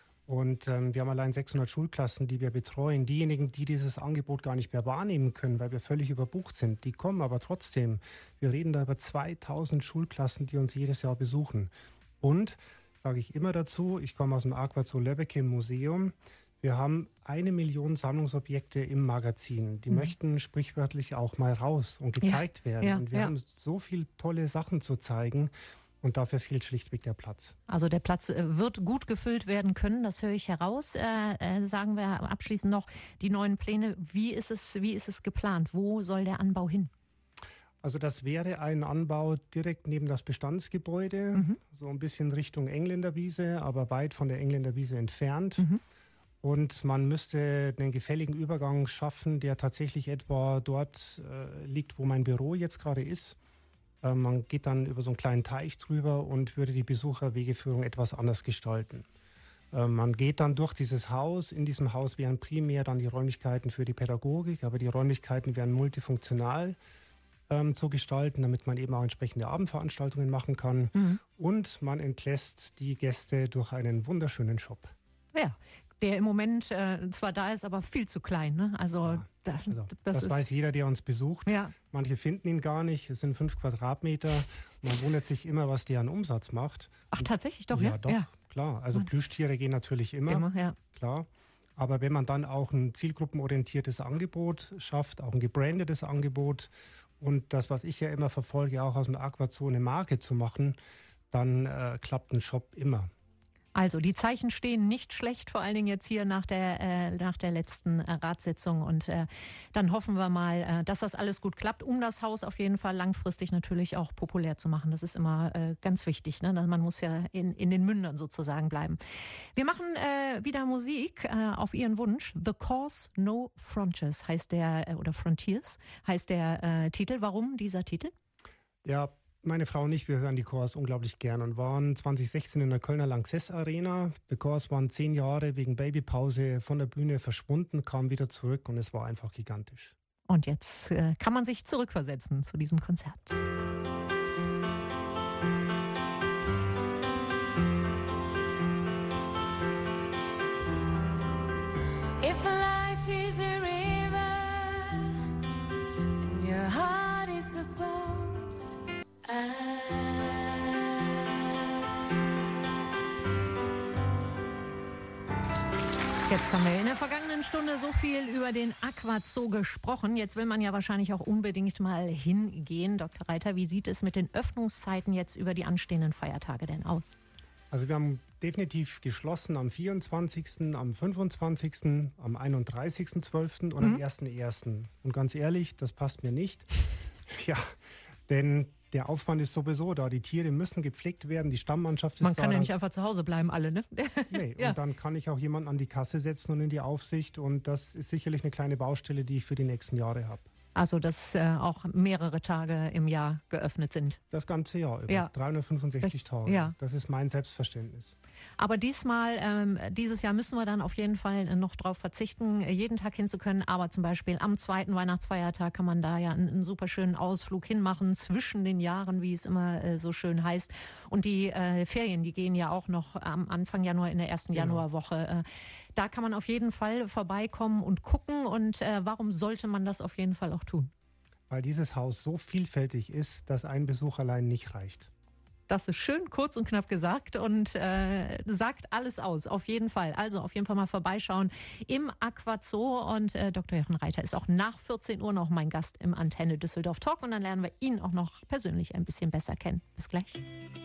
[SPEAKER 3] Und wir haben allein 600 Schulklassen, die wir betreuen. Diejenigen, die dieses Angebot gar nicht mehr wahrnehmen können, weil wir völlig überbucht sind, die kommen aber trotzdem. Wir reden da über 2000 Schulklassen, die uns jedes Jahr besuchen. Und, sage ich immer dazu, ich komme aus dem Aquazoo Löbbecke im Museum. Wir haben 1 Million Sammlungsobjekte im Magazin. Die möchten sprichwörtlich auch mal raus und gezeigt werden. Und wir haben so viele tolle Sachen zu zeigen. Und dafür fehlt schlichtweg der Platz.
[SPEAKER 2] Also der Platz wird gut gefüllt werden können, das höre ich heraus. Sagen wir abschließend noch die neuen Pläne. Wie ist es geplant? Wo soll der Anbau hin?
[SPEAKER 3] Also das wäre ein Anbau direkt neben das Bestandsgebäude, so ein bisschen Richtung Engländerwiese, aber weit von der Engländerwiese entfernt. Und man müsste einen gefälligen Übergang schaffen, der tatsächlich etwa dort liegt, wo mein Büro jetzt gerade ist. Man geht dann über so einen kleinen Teich drüber und würde die Besucherwegeführung etwas anders gestalten. Man geht dann durch dieses Haus. In diesem Haus wären primär dann die Räumlichkeiten für die Pädagogik, aber die Räumlichkeiten wären multifunktional zu gestalten, damit man eben auch entsprechende Abendveranstaltungen machen kann. Und man entlässt die Gäste durch einen wunderschönen Shop.
[SPEAKER 2] Ja, der im Moment zwar da ist, aber viel zu klein. Ne? Also,
[SPEAKER 3] das weiß jeder, der uns besucht.
[SPEAKER 2] Ja.
[SPEAKER 3] Manche finden ihn gar nicht. Es sind 5 Quadratmeter. Man wundert sich immer, was der an Umsatz macht.
[SPEAKER 2] Ach, tatsächlich doch,
[SPEAKER 3] ja? Ja, doch, klar. Also Plüschtiere gehen natürlich immer,
[SPEAKER 2] ja.
[SPEAKER 3] Klar. Aber wenn man dann auch ein zielgruppenorientiertes Angebot schafft, auch ein gebrandetes Angebot und das, was ich ja immer verfolge, auch aus dem Aquazoo eine Marke zu machen, dann klappt ein Shop immer.
[SPEAKER 2] Also die Zeichen stehen nicht schlecht, vor allen Dingen jetzt hier nach der letzten Ratssitzung. Und dann hoffen wir mal, dass das alles gut klappt, um das Haus auf jeden Fall langfristig natürlich auch populär zu machen. Das ist immer ganz wichtig. Ne? Man muss ja in den Mündern sozusagen bleiben. Wir machen wieder Musik auf Ihren Wunsch. The Cause No Frontiers heißt der, oder Frontiers heißt der Titel. Warum dieser Titel?
[SPEAKER 3] Ja, meine Frau und ich, wir hören die Chors unglaublich gern und waren 2016 in der Kölner Lanxess Arena. Die Chors waren 10 Jahre wegen Babypause von der Bühne verschwunden, kamen wieder zurück und es war einfach gigantisch.
[SPEAKER 2] Und jetzt kann man sich zurückversetzen zu diesem Konzert.
[SPEAKER 6] If life is a river and your heart is a boat,
[SPEAKER 2] Jetzt haben wir in der vergangenen Stunde so viel über den Aquazoo gesprochen. Jetzt will man ja wahrscheinlich auch unbedingt mal hingehen. Dr. Reiter, wie sieht es mit den Öffnungszeiten jetzt über die anstehenden Feiertage denn aus?
[SPEAKER 3] Also wir haben definitiv geschlossen am 24., am 25., am 31.12. und am 1.1. Und ganz ehrlich, das passt mir nicht. Ja, denn der Aufwand ist sowieso da. Die Tiere müssen gepflegt werden, die Stammmannschaft ist da.
[SPEAKER 2] Man kann ja nicht einfach zu Hause bleiben, alle, ne?
[SPEAKER 3] Nee,
[SPEAKER 2] Ja.
[SPEAKER 3] und dann kann ich auch jemanden an die Kasse setzen und in die Aufsicht. Und das ist sicherlich eine kleine Baustelle, die ich für die nächsten Jahre habe.
[SPEAKER 2] Also, dass auch mehrere Tage im Jahr geöffnet sind.
[SPEAKER 3] Das ganze Jahr über,
[SPEAKER 2] Ja.
[SPEAKER 3] 365 Tage.
[SPEAKER 2] Ja.
[SPEAKER 3] Das ist mein Selbstverständnis.
[SPEAKER 2] Aber dieses Jahr müssen wir dann auf jeden Fall noch darauf verzichten, jeden Tag hinzukönnen. Aber zum Beispiel am 2. Weihnachtsfeiertag kann man da ja einen super schönen Ausflug hinmachen, zwischen den Jahren, wie es immer so schön heißt. Und die Ferien, die gehen ja auch noch am Anfang Januar in der ersten Januarwoche. Da kann man auf jeden Fall vorbeikommen und gucken. Und warum sollte man das auf jeden Fall auch tun?
[SPEAKER 3] Weil dieses Haus so vielfältig ist, dass ein Besuch allein nicht reicht.
[SPEAKER 2] Das ist schön kurz und knapp gesagt und sagt alles aus, auf jeden Fall. Also auf jeden Fall mal vorbeischauen im Aquazoo. Und Dr. Jochen Reiter ist auch nach 14 Uhr noch mein Gast im Antenne Düsseldorf Talk. Und dann lernen wir ihn auch noch persönlich ein bisschen besser kennen. Bis gleich.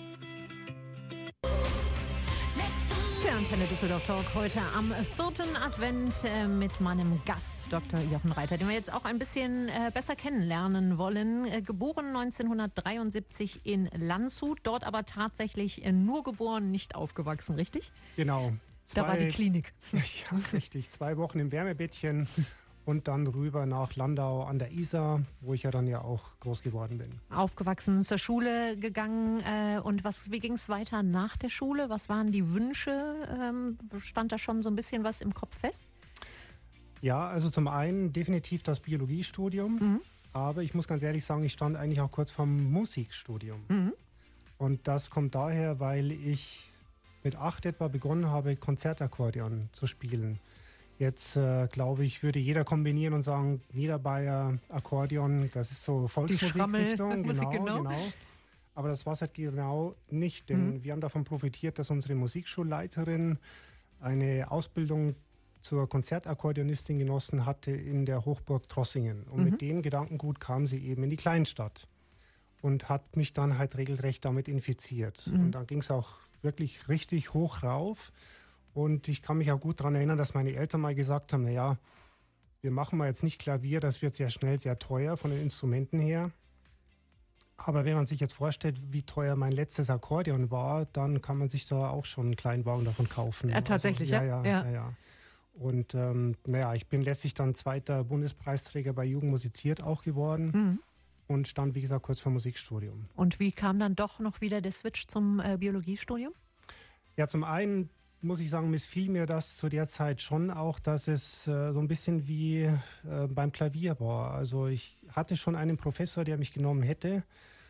[SPEAKER 2] Der Antenne Düsseldorf Talk heute am 4. Advent mit meinem Gast Dr. Jochen Reiter, den wir jetzt auch ein bisschen besser kennenlernen wollen. Geboren 1973 in Landshut, dort aber tatsächlich nur geboren, nicht aufgewachsen, richtig?
[SPEAKER 3] Genau.
[SPEAKER 2] Da war die Klinik.
[SPEAKER 3] Ja, richtig. 2 Wochen im Wärmebettchen und dann rüber nach Landau an der Isar, wo ich ja dann ja auch groß geworden bin.
[SPEAKER 2] Aufgewachsen, zur Schule gegangen und wie ging es weiter nach der Schule? Was waren die Wünsche? Stand da schon so ein bisschen was im Kopf fest?
[SPEAKER 3] Ja, also zum einen definitiv das Biologiestudium, aber ich muss ganz ehrlich sagen, ich stand eigentlich auch kurz vorm Musikstudium. Und das kommt daher, weil ich mit 8 etwa begonnen habe, Konzertakkordeon zu spielen. Jetzt, glaube ich, würde jeder kombinieren und sagen, Niederbayer, Akkordeon, das ist so Volksmusikrichtung. Genau. Aber das war es halt genau nicht, denn wir haben davon profitiert, dass unsere Musikschulleiterin eine Ausbildung zur Konzertakkordeonistin genossen hatte in der Hochburg Trossingen. Und mit dem Gedankengut kam sie eben in die Kleinstadt und hat mich dann halt regelrecht damit infiziert. Und dann ging es auch wirklich richtig hoch rauf. Und ich kann mich auch gut daran erinnern, dass meine Eltern mal gesagt haben, naja, wir machen mal jetzt nicht Klavier, das wird sehr schnell sehr teuer von den Instrumenten her. Aber wenn man sich jetzt vorstellt, wie teuer mein letztes Akkordeon war, dann kann man sich da auch schon einen Kleinwagen davon kaufen.
[SPEAKER 2] Ja, tatsächlich,
[SPEAKER 3] also, ja. Und ich bin letztlich dann 2. Bundespreisträger bei Jugend musiziert auch geworden und stand, wie gesagt, kurz vor Musikstudium.
[SPEAKER 2] Und wie kam dann doch noch wieder der Switch zum Biologiestudium?
[SPEAKER 3] Ja, zum einen muss ich sagen, missfiel mir das zu der Zeit schon auch, dass es so ein bisschen wie beim Klavier war. Also ich hatte schon einen Professor, der mich genommen hätte,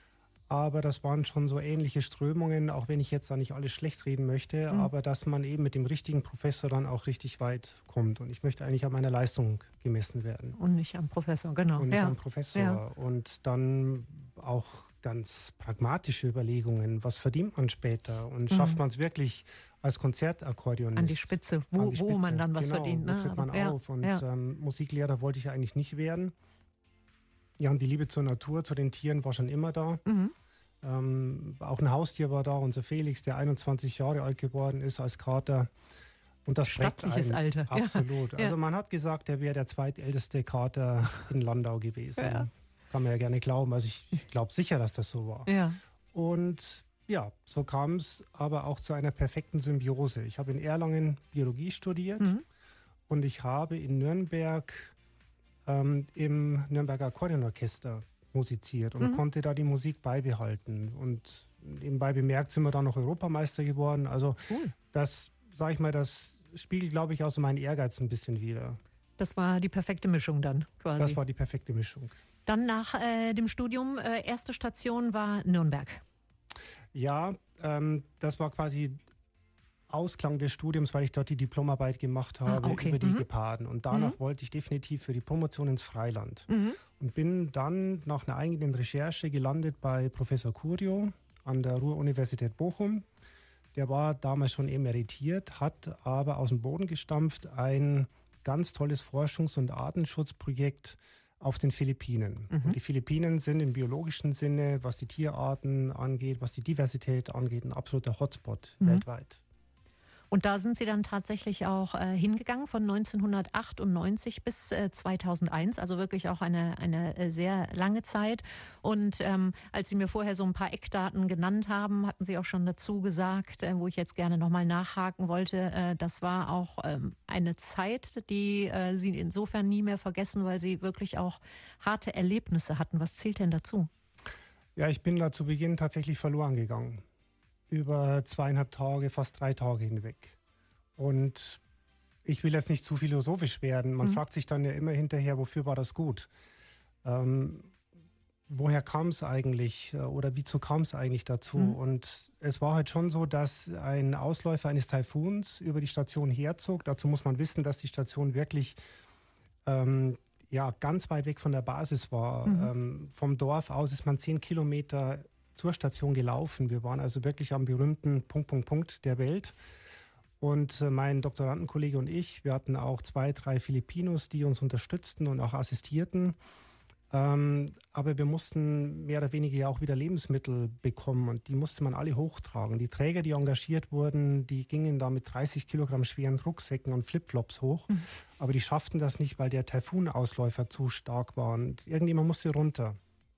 [SPEAKER 3] Aber das waren schon so ähnliche Strömungen, auch wenn ich jetzt da nicht alles schlecht reden möchte, aber dass man eben mit dem richtigen Professor dann auch richtig weit kommt. Und ich möchte eigentlich an meiner Leistung gemessen werden.
[SPEAKER 2] Und nicht am Professor, genau.
[SPEAKER 3] Und nicht am Professor.
[SPEAKER 2] Ja.
[SPEAKER 3] Und dann auch ganz pragmatische Überlegungen. Was verdient man später? Und schafft man es wirklich als Konzertakkordeonist?
[SPEAKER 2] An die Spitze, wo man dann was verdient.
[SPEAKER 3] Wo
[SPEAKER 2] Ne?
[SPEAKER 3] tritt man
[SPEAKER 2] Aber,
[SPEAKER 3] auf? Und
[SPEAKER 2] ja.
[SPEAKER 3] Musiklehrer wollte ich eigentlich nicht werden. Ja, und die Liebe zur Natur, zu den Tieren war schon immer da. Auch ein Haustier war da, unser Felix, der 21 Jahre alt geworden ist als Kater. Und das prägt
[SPEAKER 2] Stattliches
[SPEAKER 3] einen.
[SPEAKER 2] Alter. Ja.
[SPEAKER 3] Absolut.
[SPEAKER 2] Ja.
[SPEAKER 3] Also man hat gesagt, er wäre der zweitälteste Kater in Landau gewesen.
[SPEAKER 2] Ja.
[SPEAKER 3] Kann man ja gerne glauben. Also ich glaube sicher, dass das so war.
[SPEAKER 2] Ja.
[SPEAKER 3] Und ja, so kam es aber auch zu einer perfekten Symbiose. Ich habe in Erlangen Biologie studiert und ich habe in Nürnberg im Nürnberger Akkordeonorchester musiziert und konnte da die Musik beibehalten. Und nebenbei bemerkt sind wir dann noch Europameister geworden. Also das, sage ich mal, das spiegelt, glaube ich, auch so meinen Ehrgeiz ein bisschen wider.
[SPEAKER 2] Das war die perfekte Mischung dann quasi.
[SPEAKER 3] Das war die perfekte Mischung.
[SPEAKER 2] Dann nach dem Studium, erste Station war Nürnberg.
[SPEAKER 3] Ja, das war quasi Ausklang des Studiums, weil ich dort die Diplomarbeit gemacht habe
[SPEAKER 2] okay.
[SPEAKER 3] über die Geparden. Und danach wollte ich definitiv für die Promotion ins Freiland. Und bin dann nach einer eigenen Recherche gelandet bei Professor Curio an der Ruhr-Universität Bochum. Der war damals schon emeritiert, hat aber aus dem Boden gestampft ein ganz tolles Forschungs- und Artenschutzprojekt auf den Philippinen. Und die Philippinen sind im biologischen Sinne, was die Tierarten angeht, was die Diversität angeht, ein absoluter Hotspot weltweit.
[SPEAKER 2] Und da sind Sie dann tatsächlich auch hingegangen von 1998 bis 2001, also wirklich auch eine sehr lange Zeit. Und als Sie mir vorher so ein paar Eckdaten genannt haben, hatten Sie auch schon dazu gesagt, wo ich jetzt gerne nochmal nachhaken wollte, das war auch eine Zeit, die Sie insofern nie mehr vergessen, weil Sie wirklich auch harte Erlebnisse hatten. Was zählt denn dazu?
[SPEAKER 3] Ja, ich bin da zu Beginn tatsächlich verloren gegangen. Über 2,5 Tage, fast 3 Tage hinweg. Und ich will jetzt nicht zu philosophisch werden. Man fragt sich dann ja immer hinterher, wofür war das gut? Woher kam es eigentlich oder wieso kam es eigentlich dazu? Und es war halt schon so, dass ein Ausläufer eines Taifuns über die Station herzog. Dazu muss man wissen, dass die Station wirklich ganz weit weg von der Basis war. Vom Dorf aus ist man 10 Kilometer zur Station gelaufen. Wir waren also wirklich am berühmten Punkt der Welt. Und mein Doktorandenkollege und ich, wir hatten auch 2, 3 Filipinos, die uns unterstützten und auch assistierten. Aber wir mussten mehr oder weniger ja auch wieder Lebensmittel bekommen und die musste man alle hochtragen. Die Träger, die engagiert wurden, die gingen da mit 30 Kilogramm schweren Rucksäcken und Flipflops hoch. Aber die schafften das nicht, weil der Taifunausläufer zu stark war und irgendjemand musste runter.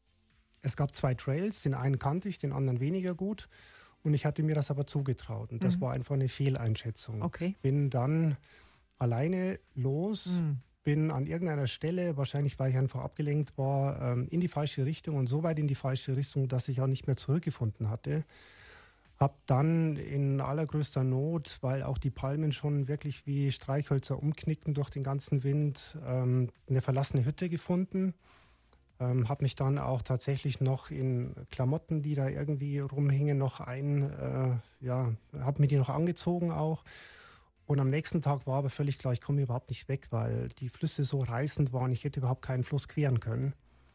[SPEAKER 3] Es gab 2 Trails, den einen kannte ich, den anderen weniger gut. Und ich hatte mir das aber zugetraut. Und das war einfach eine Fehleinschätzung.
[SPEAKER 2] Okay.
[SPEAKER 3] Bin dann alleine los, bin an irgendeiner Stelle, wahrscheinlich weil ich einfach abgelenkt war, in die falsche Richtung und so weit in die falsche Richtung, dass ich auch nicht mehr zurückgefunden hatte. Hab dann in allergrößter Not, weil auch die Palmen schon wirklich wie Streichhölzer umknickten durch den ganzen Wind, eine verlassene Hütte gefunden. Habe mich dann auch tatsächlich noch in Klamotten, die da irgendwie rumhingen, habe mir die noch angezogen auch. Und am nächsten Tag war aber völlig klar, ich komme überhaupt nicht weg, weil die Flüsse so reißend waren, ich hätte überhaupt keinen Fluss queren können.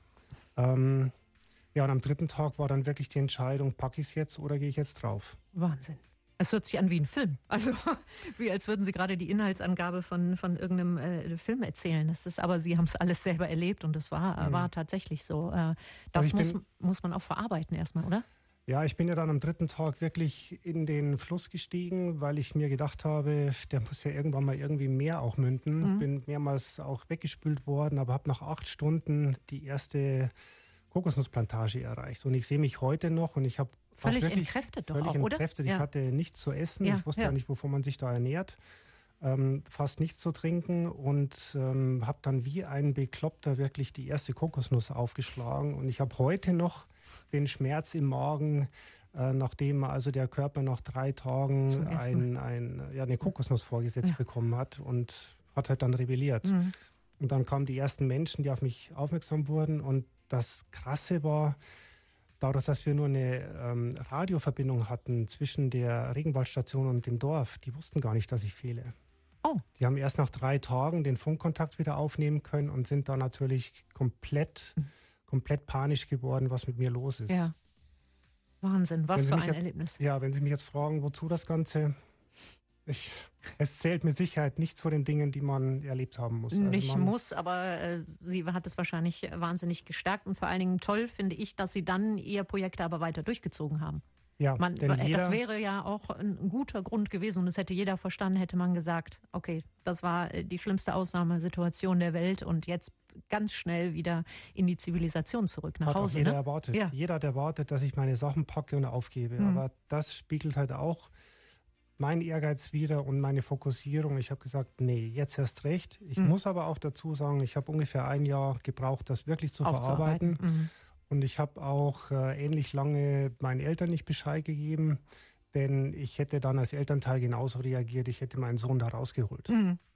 [SPEAKER 3] Und am 3. Tag war dann wirklich die Entscheidung, packe ich es jetzt oder gehe ich jetzt drauf?
[SPEAKER 2] Wahnsinn. Es hört sich an wie ein Film. Also wie als würden Sie gerade die Inhaltsangabe von irgendeinem Film erzählen. Aber Sie haben es alles selber erlebt und es war tatsächlich so. Das muss man auch verarbeiten erstmal, oder?
[SPEAKER 3] Ja, ich bin ja dann am 3. Tag wirklich in den Fluss gestiegen, weil ich mir gedacht habe, der muss ja irgendwann mal irgendwie im Meer auch münden. Bin mehrmals auch weggespült worden, aber habe nach 8 Stunden die erste Kokosnussplantage erreicht. Und ich sehe mich heute noch und ich habe
[SPEAKER 2] völlig entkräftet doch auch, oder?
[SPEAKER 3] Ich hatte nichts zu essen.
[SPEAKER 2] Ja,
[SPEAKER 3] ich wusste ja nicht, wovon man sich da ernährt. Fast nichts zu trinken und habe dann wie ein Bekloppter wirklich die erste Kokosnuss aufgeschlagen. Und ich habe heute noch den Schmerz im Magen, nachdem also der Körper nach 3 Tagen eine Kokosnuss vorgesetzt bekommen hat und hat halt dann rebelliert. Und dann kamen die ersten Menschen, die auf mich aufmerksam wurden und das Krasse war, dadurch, dass wir nur eine Radioverbindung hatten zwischen der Regenwaldstation und dem Dorf, die wussten gar nicht, dass ich fehle.
[SPEAKER 2] Oh.
[SPEAKER 3] Die haben erst nach 3 Tagen den Funkkontakt wieder aufnehmen können und sind dann natürlich komplett panisch geworden, was mit mir los ist.
[SPEAKER 2] Ja. Wahnsinn, was
[SPEAKER 3] Wenn Sie
[SPEAKER 2] für
[SPEAKER 3] mich
[SPEAKER 2] ein
[SPEAKER 3] jetzt-
[SPEAKER 2] Erlebnis.
[SPEAKER 3] Ja, wenn Sie mich jetzt fragen, wozu das Ganze, es zählt mit Sicherheit nicht zu den Dingen, die man erlebt haben muss. Also
[SPEAKER 2] Nicht
[SPEAKER 3] man,
[SPEAKER 2] muss, aber sie hat es wahrscheinlich wahnsinnig gestärkt und vor allen Dingen toll finde ich, dass sie dann ihr Projekt aber weiter durchgezogen haben.
[SPEAKER 3] Ja, denn
[SPEAKER 2] Das
[SPEAKER 3] jeder,
[SPEAKER 2] wäre ja auch ein guter Grund gewesen und das hätte jeder verstanden, hätte man gesagt, okay, das war die schlimmste Ausnahmesituation der Welt und jetzt ganz schnell wieder in die Zivilisation zurück nach
[SPEAKER 3] hat auch
[SPEAKER 2] Hause.
[SPEAKER 3] jeder
[SPEAKER 2] Ne?
[SPEAKER 3] erwartet.
[SPEAKER 2] Ja.
[SPEAKER 3] Jeder hat erwartet, dass ich meine Sachen packe und aufgebe. Aber das spiegelt halt auch mein Ehrgeiz wieder und meine Fokussierung. Ich habe gesagt, nee, jetzt erst recht. Ich muss aber auch dazu sagen, ich habe ungefähr 1 Jahr gebraucht, das wirklich zu verarbeiten.
[SPEAKER 2] Mhm.
[SPEAKER 3] Und ich habe auch ähnlich lange meinen Eltern nicht Bescheid gegeben, denn ich hätte dann als Elternteil genauso reagiert. Ich hätte meinen Sohn da rausgeholt.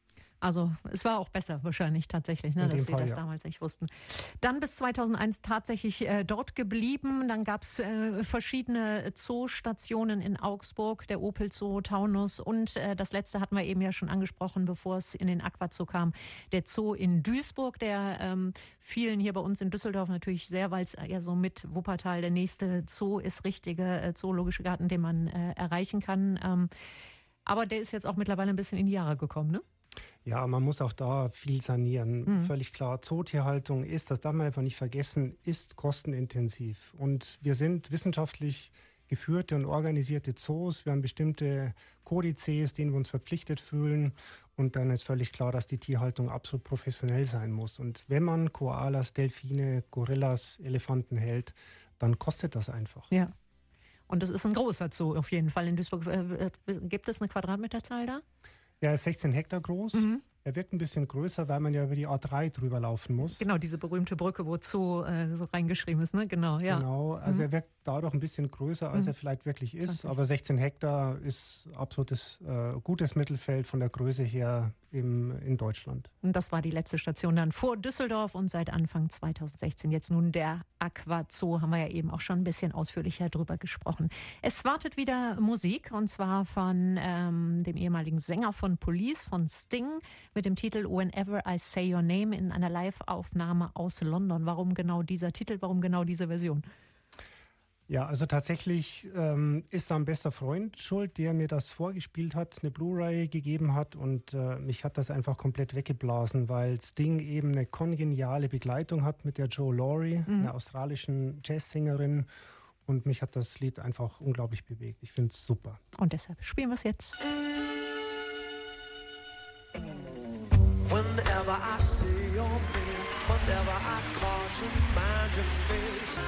[SPEAKER 2] Also es war auch besser wahrscheinlich tatsächlich, ne,
[SPEAKER 3] In
[SPEAKER 2] dass
[SPEAKER 3] dem
[SPEAKER 2] sie
[SPEAKER 3] Fall,
[SPEAKER 2] das
[SPEAKER 3] ja.
[SPEAKER 2] damals nicht wussten. Dann bis 2001 tatsächlich dort geblieben. Dann gab es verschiedene Zoostationen in Augsburg, der Opel Zoo, Taunus und das letzte hatten wir eben ja schon angesprochen, bevor es in den Aquazoo kam, der Zoo in Duisburg, der vielen hier bei uns in Düsseldorf natürlich sehr, weil es ja so mit Wuppertal der nächste Zoo ist, richtige zoologische Garten, den man erreichen kann. Aber der ist jetzt auch mittlerweile ein bisschen in die Jahre gekommen, ne?
[SPEAKER 3] Ja, man muss auch da viel sanieren. Völlig klar. Zootierhaltung ist, das darf man einfach nicht vergessen, ist kostenintensiv. Und wir sind wissenschaftlich geführte und organisierte Zoos. Wir haben bestimmte Kodizes, denen wir uns verpflichtet fühlen. Und dann ist völlig klar, dass die Tierhaltung absolut professionell sein muss. Und wenn man Koalas, Delfine, Gorillas, Elefanten hält, dann kostet das einfach.
[SPEAKER 2] Ja. Und das ist ein großer Zoo auf jeden Fall in Duisburg. Gibt es eine Quadratmeterzahl da?
[SPEAKER 3] Er ist 16 Hektar groß. Er wirkt ein bisschen größer, weil man ja über die A3 drüber laufen muss.
[SPEAKER 2] Genau, diese berühmte Brücke, wo Zoo so reingeschrieben ist, ne? Genau, ja.
[SPEAKER 3] Genau, also er wirkt dadurch ein bisschen größer, als er vielleicht wirklich ist. Aber 16 Hektar ist absolutes gutes Mittelfeld von der Größe her in Deutschland.
[SPEAKER 2] Und das war die letzte Station dann vor Düsseldorf und seit Anfang 2016 jetzt nun der Aquazoo, haben wir ja eben auch schon ein bisschen ausführlicher drüber gesprochen. Es wartet wieder Musik und zwar von dem ehemaligen Sänger von Police, von Sting, mit dem Titel Whenever I Say Your Name in einer Live-Aufnahme aus London. Warum genau dieser Titel, warum genau diese Version?
[SPEAKER 3] Ja, also tatsächlich ist da ein bester Freund schuld, der mir das vorgespielt hat, eine Blu-ray gegeben hat und mich hat das einfach komplett weggeblasen, weil Sting eben eine kongeniale Begleitung hat mit der Joe Laurie, einer australischen Jazzsängerin und mich hat das Lied einfach unglaublich bewegt. Ich finde es super.
[SPEAKER 2] Und deshalb spielen wir es jetzt.
[SPEAKER 7] Whenever I see your name, whenever I call to mind your face.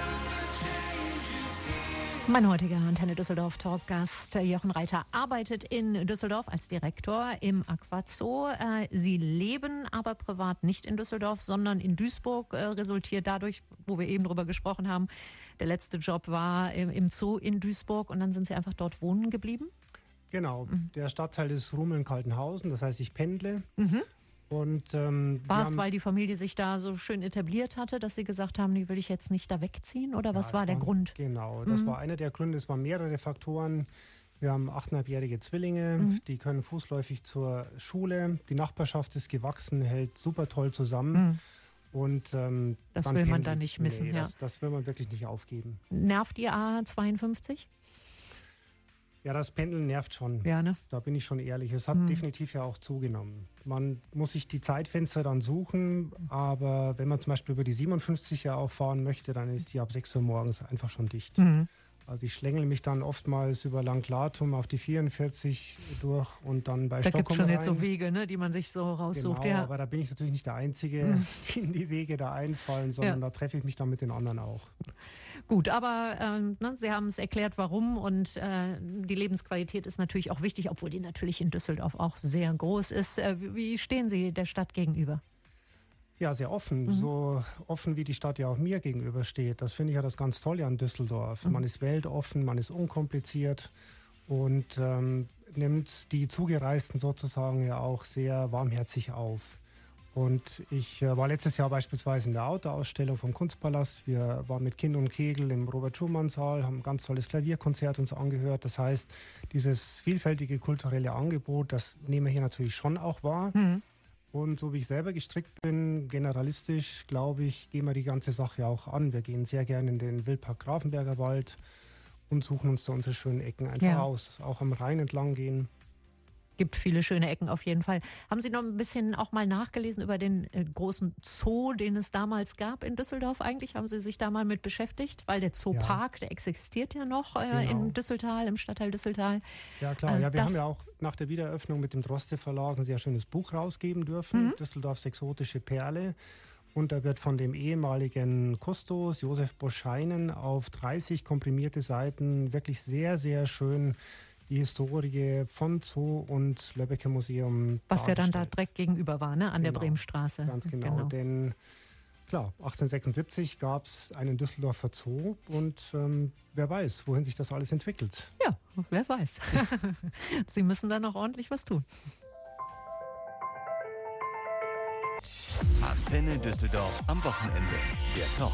[SPEAKER 2] Mein heutiger Antenne Düsseldorf Talkgast Jochen Reiter arbeitet in Düsseldorf als Direktor im Aquazoo. Sie leben aber privat nicht in Düsseldorf, sondern in Duisburg. Resultiert dadurch, wo wir eben drüber gesprochen haben, der letzte Job war im Zoo in Duisburg und dann sind Sie einfach dort wohnen geblieben?
[SPEAKER 3] Genau, der Stadtteil ist Rumeln-Kaltenhausen, das heißt, ich pendle. Und,
[SPEAKER 2] War es, weil die Familie sich da so schön etabliert hatte, dass Sie gesagt haben, die will ich jetzt nicht da wegziehen? Oder was war der Grund?
[SPEAKER 3] Genau, das war einer der Gründe. Es waren mehrere Faktoren. Wir haben 8,5-jährige Zwillinge, die können fußläufig zur Schule. Die Nachbarschaft ist gewachsen, hält super toll zusammen. Und,
[SPEAKER 2] Das
[SPEAKER 3] dann
[SPEAKER 2] will man
[SPEAKER 3] pendel
[SPEAKER 2] da
[SPEAKER 3] ich.
[SPEAKER 2] nicht missen,
[SPEAKER 3] Nee,
[SPEAKER 2] ja.
[SPEAKER 3] das will man wirklich nicht aufgeben.
[SPEAKER 2] Nervt die A52?
[SPEAKER 3] Ja, das Pendeln nervt schon.
[SPEAKER 2] Ja, ne?
[SPEAKER 3] Da bin ich schon ehrlich. Es hat definitiv ja auch zugenommen. Man muss sich die Zeitfenster dann suchen, aber wenn man zum Beispiel über die 57 ja auch fahren möchte, dann ist die ab 6 Uhr morgens einfach schon dicht. Also ich schlängel mich dann oftmals über Langlatum auf die 44 durch und dann bei
[SPEAKER 2] Da
[SPEAKER 3] Stockholm
[SPEAKER 2] gibt es schon jetzt so
[SPEAKER 3] rein.
[SPEAKER 2] Wege, ne, die man sich so raussucht.
[SPEAKER 3] Genau,
[SPEAKER 2] Ja.
[SPEAKER 3] aber da bin ich natürlich nicht der Einzige, die in die Wege da einfallen, sondern da treffe ich mich dann mit den anderen auch.
[SPEAKER 2] Gut, aber Sie haben es erklärt, warum und die Lebensqualität ist natürlich auch wichtig, obwohl die natürlich in Düsseldorf auch sehr groß ist. Wie stehen Sie der Stadt gegenüber?
[SPEAKER 3] Ja, sehr offen. So offen, wie die Stadt ja auch mir gegenübersteht. Das finde ich ja das ganz Tolle an Düsseldorf. Man ist weltoffen, man ist unkompliziert und nimmt die Zugereisten sozusagen ja auch sehr warmherzig auf. Und ich war letztes Jahr beispielsweise in der Outdoor-Ausstellung vom Kunstpalast. Wir waren mit Kind und Kegel im Robert-Schumann-Saal, haben ein ganz tolles Klavierkonzert uns angehört. Das heißt, dieses vielfältige kulturelle Angebot, das nehmen wir hier natürlich schon auch wahr. Und so wie ich selber gestrickt bin, generalistisch, glaube ich, gehen wir die ganze Sache auch an. Wir gehen sehr gerne in den Wildpark Grafenberger Wald und suchen uns da unsere schönen Ecken einfach aus. Auch am Rhein entlang gehen.
[SPEAKER 2] Gibt viele schöne Ecken auf jeden Fall. Haben Sie noch ein bisschen auch mal nachgelesen über den großen Zoo, den es damals gab in Düsseldorf eigentlich? Haben Sie sich da mal mit beschäftigt? Weil der Zoopark, der existiert ja noch in Düsseltal, im Stadtteil Düsseltal.
[SPEAKER 3] Ja klar, wir haben ja auch nach der Wiedereröffnung mit dem Droste Verlag ein sehr schönes Buch rausgeben dürfen, Düsseldorfs exotische Perle. Und da wird von dem ehemaligen Kustos Josef Boscheinen auf 30 komprimierte Seiten wirklich sehr, sehr schön die Historie von Zoo und Löbbecker Museum
[SPEAKER 2] was ja dann da direkt gegenüber war, ne? An der Bremenstraße.
[SPEAKER 3] Ganz genau. Denn klar, 1876 gab es einen Düsseldorfer Zoo und wer weiß, wohin sich das alles entwickelt.
[SPEAKER 2] Ja, wer weiß. Sie müssen da noch ordentlich was tun.
[SPEAKER 1] Antenne Düsseldorf am Wochenende. Der Talk.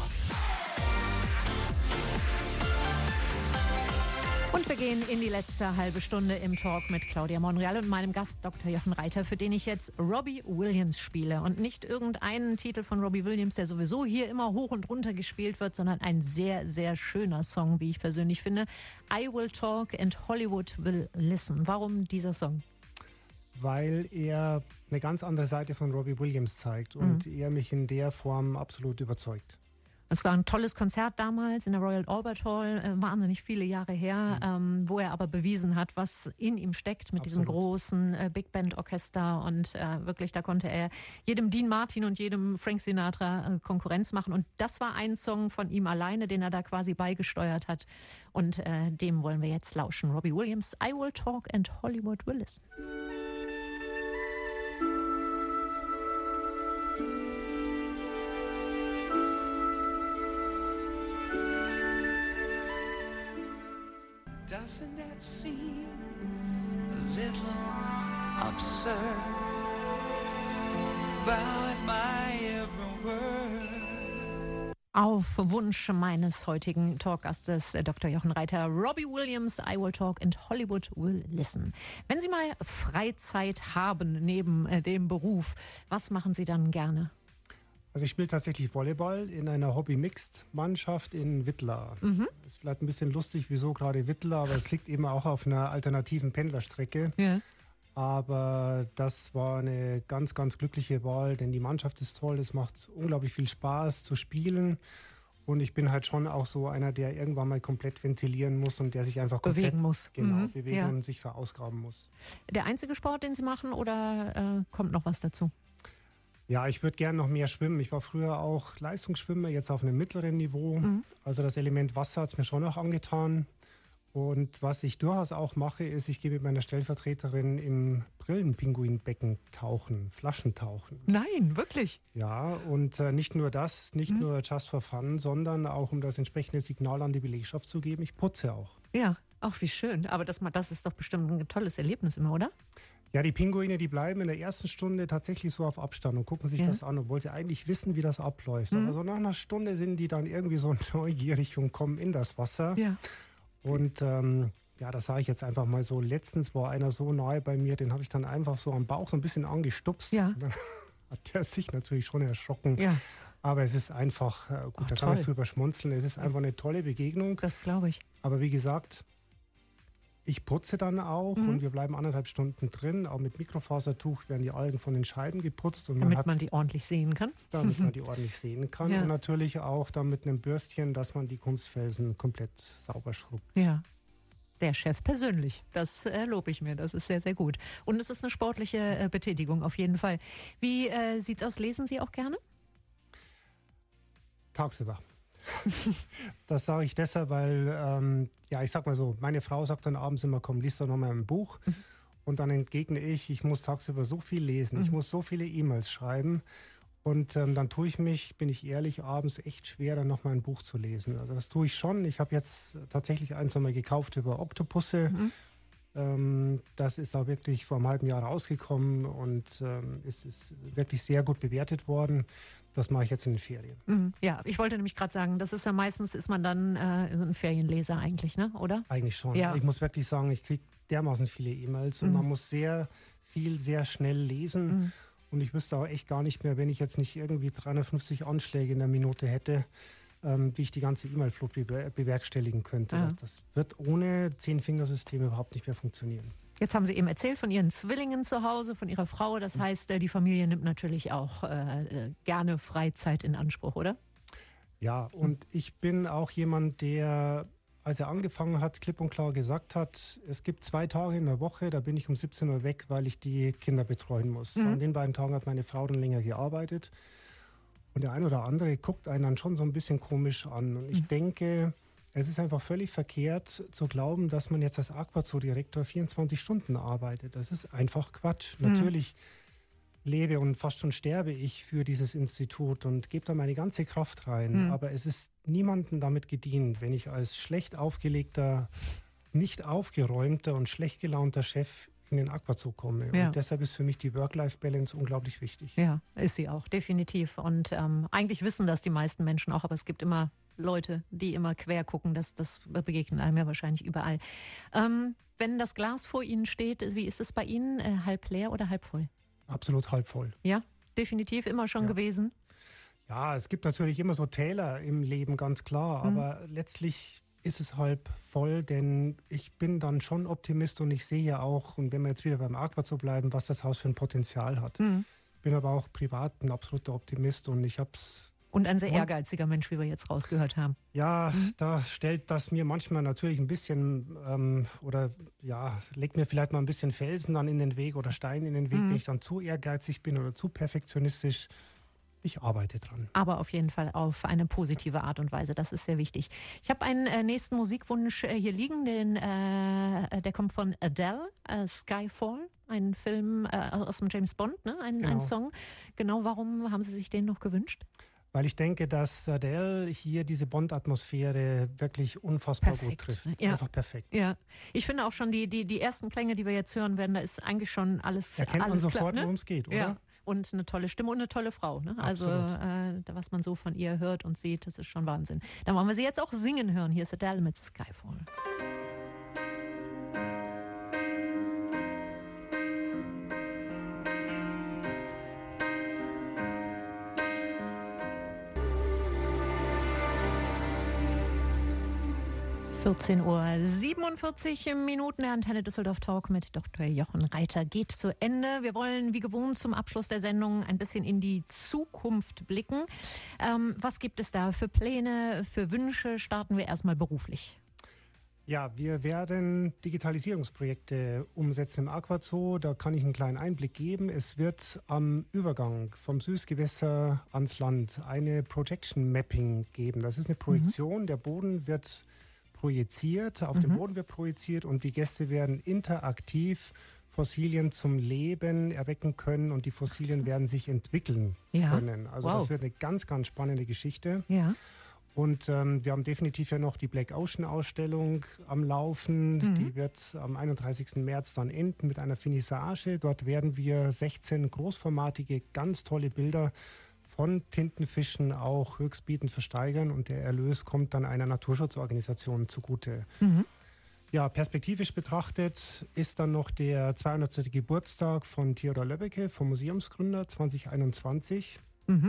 [SPEAKER 2] Und wir gehen in die letzte halbe Stunde im Talk mit Claudia Monreal und meinem Gast Dr. Jochen Reiter, für den ich jetzt Robbie Williams spiele. Und nicht irgendeinen Titel von Robbie Williams, der sowieso hier immer hoch und runter gespielt wird, sondern ein sehr, sehr schöner Song, wie ich persönlich finde. I Will Talk and Hollywood Will Listen. Warum dieser Song?
[SPEAKER 3] Weil er eine ganz andere Seite von Robbie Williams zeigt und er mich in der Form absolut überzeugt.
[SPEAKER 2] Es war ein tolles Konzert damals in der Royal Albert Hall, wahnsinnig viele Jahre her, wo er aber bewiesen hat, was in ihm steckt mit diesem großen Big Band Orchester und wirklich, da konnte er jedem Dean Martin und jedem Frank Sinatra Konkurrenz machen und das war ein Song von ihm alleine, den er da quasi beigesteuert hat und dem wollen wir jetzt lauschen. Robbie Williams, I Will Talk and Hollywood Will Listen.
[SPEAKER 7] Doesn't that seem a little absurd? About my every word.
[SPEAKER 2] Auf Wunsch meines heutigen Talkgastes, Dr. Jochen Reiter, Robbie Williams, I Will Talk and Hollywood Will Listen. Wenn Sie mal Freizeit haben neben dem Beruf, was machen Sie dann gerne?
[SPEAKER 3] Also ich spiele tatsächlich Volleyball in einer Hobby-Mixed-Mannschaft in Wittlar. Ist vielleicht ein bisschen lustig, wieso gerade Wittlar, aber es liegt eben auch auf einer alternativen Pendlerstrecke.
[SPEAKER 2] Ja.
[SPEAKER 3] Aber das war eine ganz, ganz glückliche Wahl, denn die Mannschaft ist toll, es macht unglaublich viel Spaß zu spielen. Und ich bin halt schon auch so einer, der irgendwann mal komplett ventilieren muss und der sich einfach komplett
[SPEAKER 2] bewegen muss.
[SPEAKER 3] Genau, bewegen und sich verausgaben muss.
[SPEAKER 2] Der einzige Sport, den Sie machen oder kommt noch was dazu?
[SPEAKER 3] Ja, ich würde gerne noch mehr schwimmen. Ich war früher auch Leistungsschwimmer, jetzt auf einem mittleren Niveau. Also das Element Wasser hat es mir schon noch angetan. Und was ich durchaus auch mache, ist, ich gehe mit meiner Stellvertreterin im Brillenpinguinbecken tauchen, Flaschentauchen.
[SPEAKER 2] Nein, wirklich?
[SPEAKER 3] Ja, und nicht nur das, nicht nur just for fun, sondern auch, um das entsprechende Signal an die Belegschaft zu geben, ich putze auch.
[SPEAKER 2] Ja, ach wie schön. Aber das ist doch bestimmt ein tolles Erlebnis immer, oder?
[SPEAKER 3] Ja, die Pinguine, die bleiben in der ersten Stunde tatsächlich so auf Abstand und gucken sich das an, obwohl sie eigentlich wissen, wie das abläuft. Aber so nach einer Stunde sind die dann irgendwie so neugierig und kommen in das Wasser.
[SPEAKER 2] Ja.
[SPEAKER 3] Und das sage ich jetzt einfach mal so. Letztens war einer so nahe bei mir, den habe ich dann einfach so am Bauch so ein bisschen angestupst.
[SPEAKER 2] Ja.
[SPEAKER 3] Und dann hat der sich natürlich schon erschrocken.
[SPEAKER 2] Ja.
[SPEAKER 3] Aber es ist einfach, gut, da kann man drüber schmunzeln. Es ist einfach eine tolle Begegnung.
[SPEAKER 2] Das glaube ich.
[SPEAKER 3] Aber wie gesagt, ich putze dann auch und wir bleiben 1,5 Stunden drin. Auch mit Mikrofasertuch werden die Algen von den Scheiben geputzt. Und
[SPEAKER 2] Damit man die ordentlich sehen kann.
[SPEAKER 3] Damit man die ordentlich sehen kann.
[SPEAKER 2] Ja.
[SPEAKER 3] Und natürlich auch dann mit einem Bürstchen, dass man die Kunstfelsen komplett sauber schrubbt.
[SPEAKER 2] Ja. Der Chef persönlich. Das lobe ich mir. Das ist sehr, sehr gut. Und es ist eine sportliche Betätigung auf jeden Fall. Wie sieht's aus? Lesen Sie auch gerne?
[SPEAKER 3] Tagsüber. Das sage ich deshalb, weil, ich sag mal so, meine Frau sagt dann abends immer, komm, lies doch nochmal ein Buch. Und dann entgegne ich muss tagsüber so viel lesen, ich muss so viele E-Mails schreiben. Und dann bin ich ehrlich, abends echt schwer, dann nochmal ein Buch zu lesen. Also das tue ich schon. Ich habe jetzt tatsächlich eins nochmal gekauft über Oktopusse. Das ist auch wirklich vor einem halben Jahr rausgekommen und ist wirklich sehr gut bewertet worden. Das mache ich jetzt in den Ferien.
[SPEAKER 2] Ja, ich wollte nämlich gerade sagen, das ist ja meistens, ist man dann so ein Ferienleser eigentlich, ne? Oder?
[SPEAKER 3] Eigentlich schon.
[SPEAKER 2] Ja.
[SPEAKER 3] Ich muss wirklich sagen, ich kriege dermaßen viele E-Mails und man muss sehr viel, sehr schnell lesen. Und ich wüsste auch echt gar nicht mehr, wenn ich jetzt nicht irgendwie 350 Anschläge in der Minute hätte, wie ich die ganze E-Mail-Flut bewerkstelligen könnte.
[SPEAKER 2] Ja.
[SPEAKER 3] Das wird ohne 10-Fingersystem überhaupt nicht mehr funktionieren.
[SPEAKER 2] Jetzt haben Sie eben erzählt von Ihren Zwillingen zu Hause, von Ihrer Frau. Das heißt, die Familie nimmt natürlich auch gerne Freizeit in Anspruch, oder?
[SPEAKER 3] Ja, und ich bin auch jemand, der, als er angefangen hat, klipp und klar gesagt hat, es gibt 2 Tage in der Woche, da bin ich um 17 Uhr weg, weil ich die Kinder betreuen muss. An den beiden Tagen hat meine Frau dann länger gearbeitet. Und der ein oder andere guckt einen dann schon so ein bisschen komisch an. Und ich denke, es ist einfach völlig verkehrt zu glauben, dass man jetzt als Aquazoo-Direktor 24 Stunden arbeitet. Das ist einfach Quatsch. Natürlich lebe und fast schon sterbe ich für dieses Institut und gebe da meine ganze Kraft rein. Aber es ist niemandem damit gedient, wenn ich als schlecht aufgelegter, nicht aufgeräumter und schlecht gelaunter Chef in den Aquazoo komme.
[SPEAKER 2] Ja.
[SPEAKER 3] Und deshalb ist für mich die Work-Life-Balance unglaublich wichtig.
[SPEAKER 2] Ja, ist sie auch, definitiv. Und eigentlich wissen das die meisten Menschen auch, aber es gibt immer Leute, die immer quer gucken. Das begegnet einem ja wahrscheinlich überall. Wenn das Glas vor Ihnen steht, wie ist es bei Ihnen? Halb leer oder halb voll?
[SPEAKER 3] Absolut halb voll.
[SPEAKER 2] Ja, definitiv immer schon gewesen.
[SPEAKER 3] Ja, es gibt natürlich immer so Täler im Leben, ganz klar. Aber letztlich ist es halb voll, denn ich bin dann schon Optimist und ich sehe ja auch, und wenn wir jetzt wieder beim Aquazoo bleiben, was das Haus für ein Potenzial hat. Bin aber auch privat ein absoluter Optimist und ich habe es.
[SPEAKER 2] Und ein sehr ehrgeiziger Mensch, wie wir jetzt rausgehört haben.
[SPEAKER 3] Ja, da stellt das mir manchmal natürlich ein bisschen legt mir vielleicht mal ein bisschen Felsen dann in den Weg oder Stein in den Weg, wenn ich dann zu ehrgeizig bin oder zu perfektionistisch. Ich arbeite dran.
[SPEAKER 2] Aber auf jeden Fall auf eine positive Art und Weise. Das ist sehr wichtig. Ich habe einen nächsten Musikwunsch hier liegen. Der kommt von Adele, Skyfall. Ein Film aus dem James Bond, ne? Ein Song. Genau, warum haben Sie sich den noch gewünscht?
[SPEAKER 3] Weil ich denke, dass Adele hier diese Bond-Atmosphäre wirklich unfassbar gut trifft.
[SPEAKER 2] Ja.
[SPEAKER 3] Einfach perfekt.
[SPEAKER 2] Ja, ich finde auch schon die ersten Klänge, die wir jetzt hören werden, da ist eigentlich schon alles
[SPEAKER 3] Erkennt man
[SPEAKER 2] alles
[SPEAKER 3] sofort,
[SPEAKER 2] klar, ne?
[SPEAKER 3] worum es geht, oder?
[SPEAKER 2] Ja. Und eine tolle Stimme und eine tolle Frau. Ne? Also was man so von ihr hört und sieht, das ist schon Wahnsinn. Dann wollen wir sie jetzt auch singen hören. Hier ist Adele mit Skyfall. (14:47 Uhr). Der Antenne Düsseldorf Talk mit Dr. Jochen Reiter geht zu Ende. Wir wollen wie gewohnt zum Abschluss der Sendung ein bisschen in die Zukunft blicken. Was gibt es da für Pläne, für Wünsche? Starten wir erstmal beruflich.
[SPEAKER 3] Ja, wir werden Digitalisierungsprojekte umsetzen im Aquazoo. Da kann ich einen kleinen Einblick geben. Es wird am Übergang vom Süßgewässer ans Land eine Projection Mapping geben. Das ist eine Projektion. Der Boden wird projiziert, auf dem Boden wird projiziert und die Gäste werden interaktiv Fossilien zum Leben erwecken können und die Fossilien werden sich entwickeln können. Also das wird eine ganz, ganz spannende Geschichte.
[SPEAKER 2] Ja.
[SPEAKER 3] Und wir haben definitiv ja noch die Black Ocean Ausstellung am Laufen. Die wird am 31. März dann enden mit einer Finissage. Dort werden wir 16 großformatige, ganz tolle Bilder von Tintenfischen auch höchstbietend versteigern und der Erlös kommt dann einer Naturschutzorganisation zugute. Ja, perspektivisch betrachtet ist dann noch der 200. Geburtstag von Theodor Löbbecke, vom Museumsgründer 2021.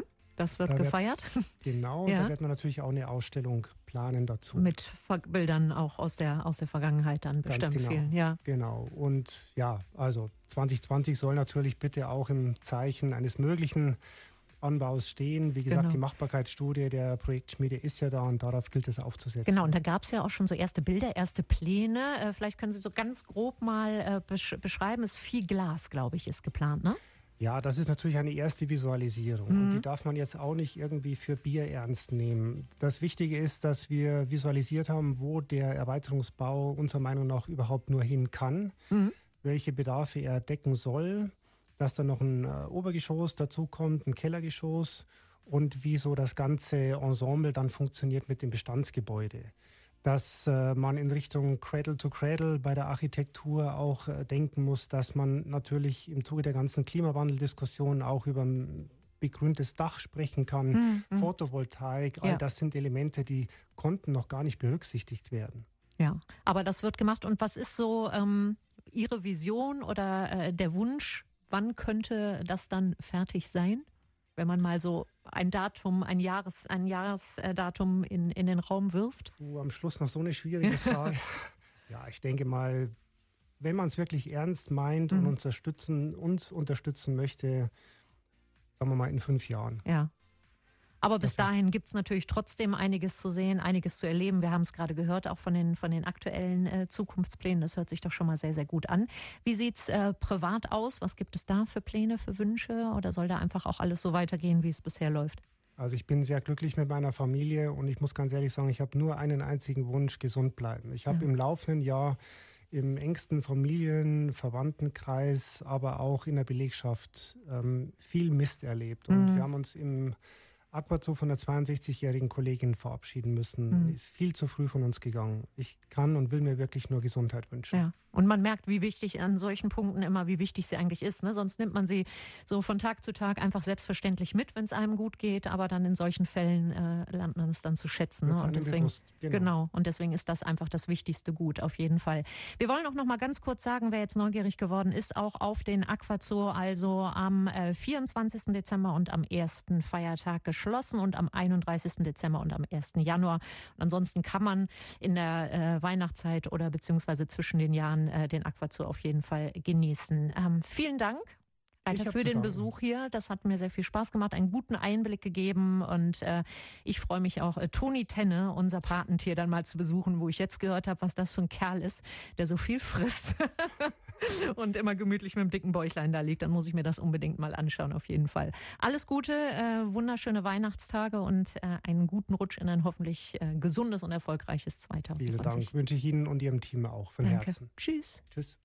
[SPEAKER 2] Das wird gefeiert.
[SPEAKER 3] Genau,
[SPEAKER 2] Ja.
[SPEAKER 3] da wird man natürlich auch eine Ausstellung planen dazu.
[SPEAKER 2] Mit Bildern auch aus der Vergangenheit dann bestimmt
[SPEAKER 3] genau.
[SPEAKER 2] viel. Ja.
[SPEAKER 3] Genau. Und ja, also 2020 soll natürlich bitte auch im Zeichen eines möglichen Anbaus stehen. Wie gesagt,
[SPEAKER 2] Genau.
[SPEAKER 3] die Machbarkeitsstudie der Projektschmiede ist ja da und darauf gilt es aufzusetzen.
[SPEAKER 2] Genau, und da gab es ja auch schon so erste Bilder, erste Pläne. Vielleicht können Sie so ganz grob mal beschreiben. Es ist viel Glas, glaube ich, ist geplant, ne?
[SPEAKER 3] Ja, das ist natürlich eine erste Visualisierung und die darf man jetzt auch nicht irgendwie für Bier ernst nehmen. Das Wichtige ist, dass wir visualisiert haben, wo der Erweiterungsbau unserer Meinung nach überhaupt nur hin kann, welche Bedarfe er decken soll, dass dann noch ein Obergeschoss dazu kommt, ein Kellergeschoss und wie so das ganze Ensemble dann funktioniert mit dem Bestandsgebäude. dass man in Richtung Cradle to Cradle bei der Architektur auch denken muss, dass man natürlich im Zuge der ganzen Klimawandeldiskussion auch über ein begrüntes Dach sprechen kann, Photovoltaik, all das sind Elemente, die konnten noch gar nicht berücksichtigt werden.
[SPEAKER 2] Ja, aber das wird gemacht. Und was ist so Ihre Vision oder der Wunsch, wann könnte das dann fertig sein? Wenn man mal so ein Datum, ein Jahresdatum in den Raum wirft?
[SPEAKER 3] Am Schluss noch so eine schwierige Frage. Ja, ich denke mal, wenn man es wirklich ernst meint und uns unterstützen möchte, sagen wir mal in 5 Jahren.
[SPEAKER 2] Ja. Aber bis dahin gibt es natürlich trotzdem einiges zu sehen, einiges zu erleben. Wir haben es gerade gehört, auch von den aktuellen Zukunftsplänen. Das hört sich doch schon mal sehr, sehr gut an. Wie sieht es privat aus? Was gibt es da für Pläne, für Wünsche? Oder soll da einfach auch alles so weitergehen, wie es bisher läuft?
[SPEAKER 3] Also ich bin sehr glücklich mit meiner Familie und ich muss ganz ehrlich sagen, ich habe nur einen einzigen Wunsch, gesund bleiben. Ich habe im laufenden Jahr im engsten Verwandtenkreis, aber auch in der Belegschaft viel Mist erlebt. Und wir haben uns im Aquazoo von der 62-jährigen Kollegin verabschieden müssen. Ist viel zu früh von uns gegangen. Ich kann und will mir wirklich nur Gesundheit wünschen.
[SPEAKER 2] Ja. Und man merkt, wie wichtig an solchen Punkten immer, wie wichtig sie eigentlich ist. Ne? Sonst nimmt man sie so von Tag zu Tag einfach selbstverständlich mit, wenn es einem gut geht. Aber dann in solchen Fällen lernt man es dann zu schätzen. Ne? Und deswegen,
[SPEAKER 3] bewusst, genau.
[SPEAKER 2] Und deswegen ist das einfach das wichtigste Gut, auf jeden Fall. Wir wollen auch noch mal ganz kurz sagen, wer jetzt neugierig geworden ist, auch auf den Aquazoo, also am 24. Dezember und am 1. Feiertag geschlossen und am 31. Dezember und am 1. Januar. Und ansonsten kann man in der Weihnachtszeit oder beziehungsweise zwischen den Jahren den Aquazoo auf jeden Fall genießen. Vielen Dank für den Besuch hier. Das hat mir sehr viel Spaß gemacht, einen guten Einblick gegeben und ich freue mich auch, Toni Tenne, unser Patentier, dann mal zu besuchen, wo ich jetzt gehört habe, was das für ein Kerl ist, der so viel frisst und immer gemütlich mit dem dicken Bäuchlein da liegt. Dann muss ich mir das unbedingt mal anschauen, auf jeden Fall. Alles Gute, wunderschöne Weihnachtstage und einen guten Rutsch in ein hoffentlich gesundes und erfolgreiches 2020.
[SPEAKER 3] Vielen Dank, wünsche ich Ihnen und Ihrem Team auch von Herzen.
[SPEAKER 2] Tschüss.
[SPEAKER 3] Tschüss.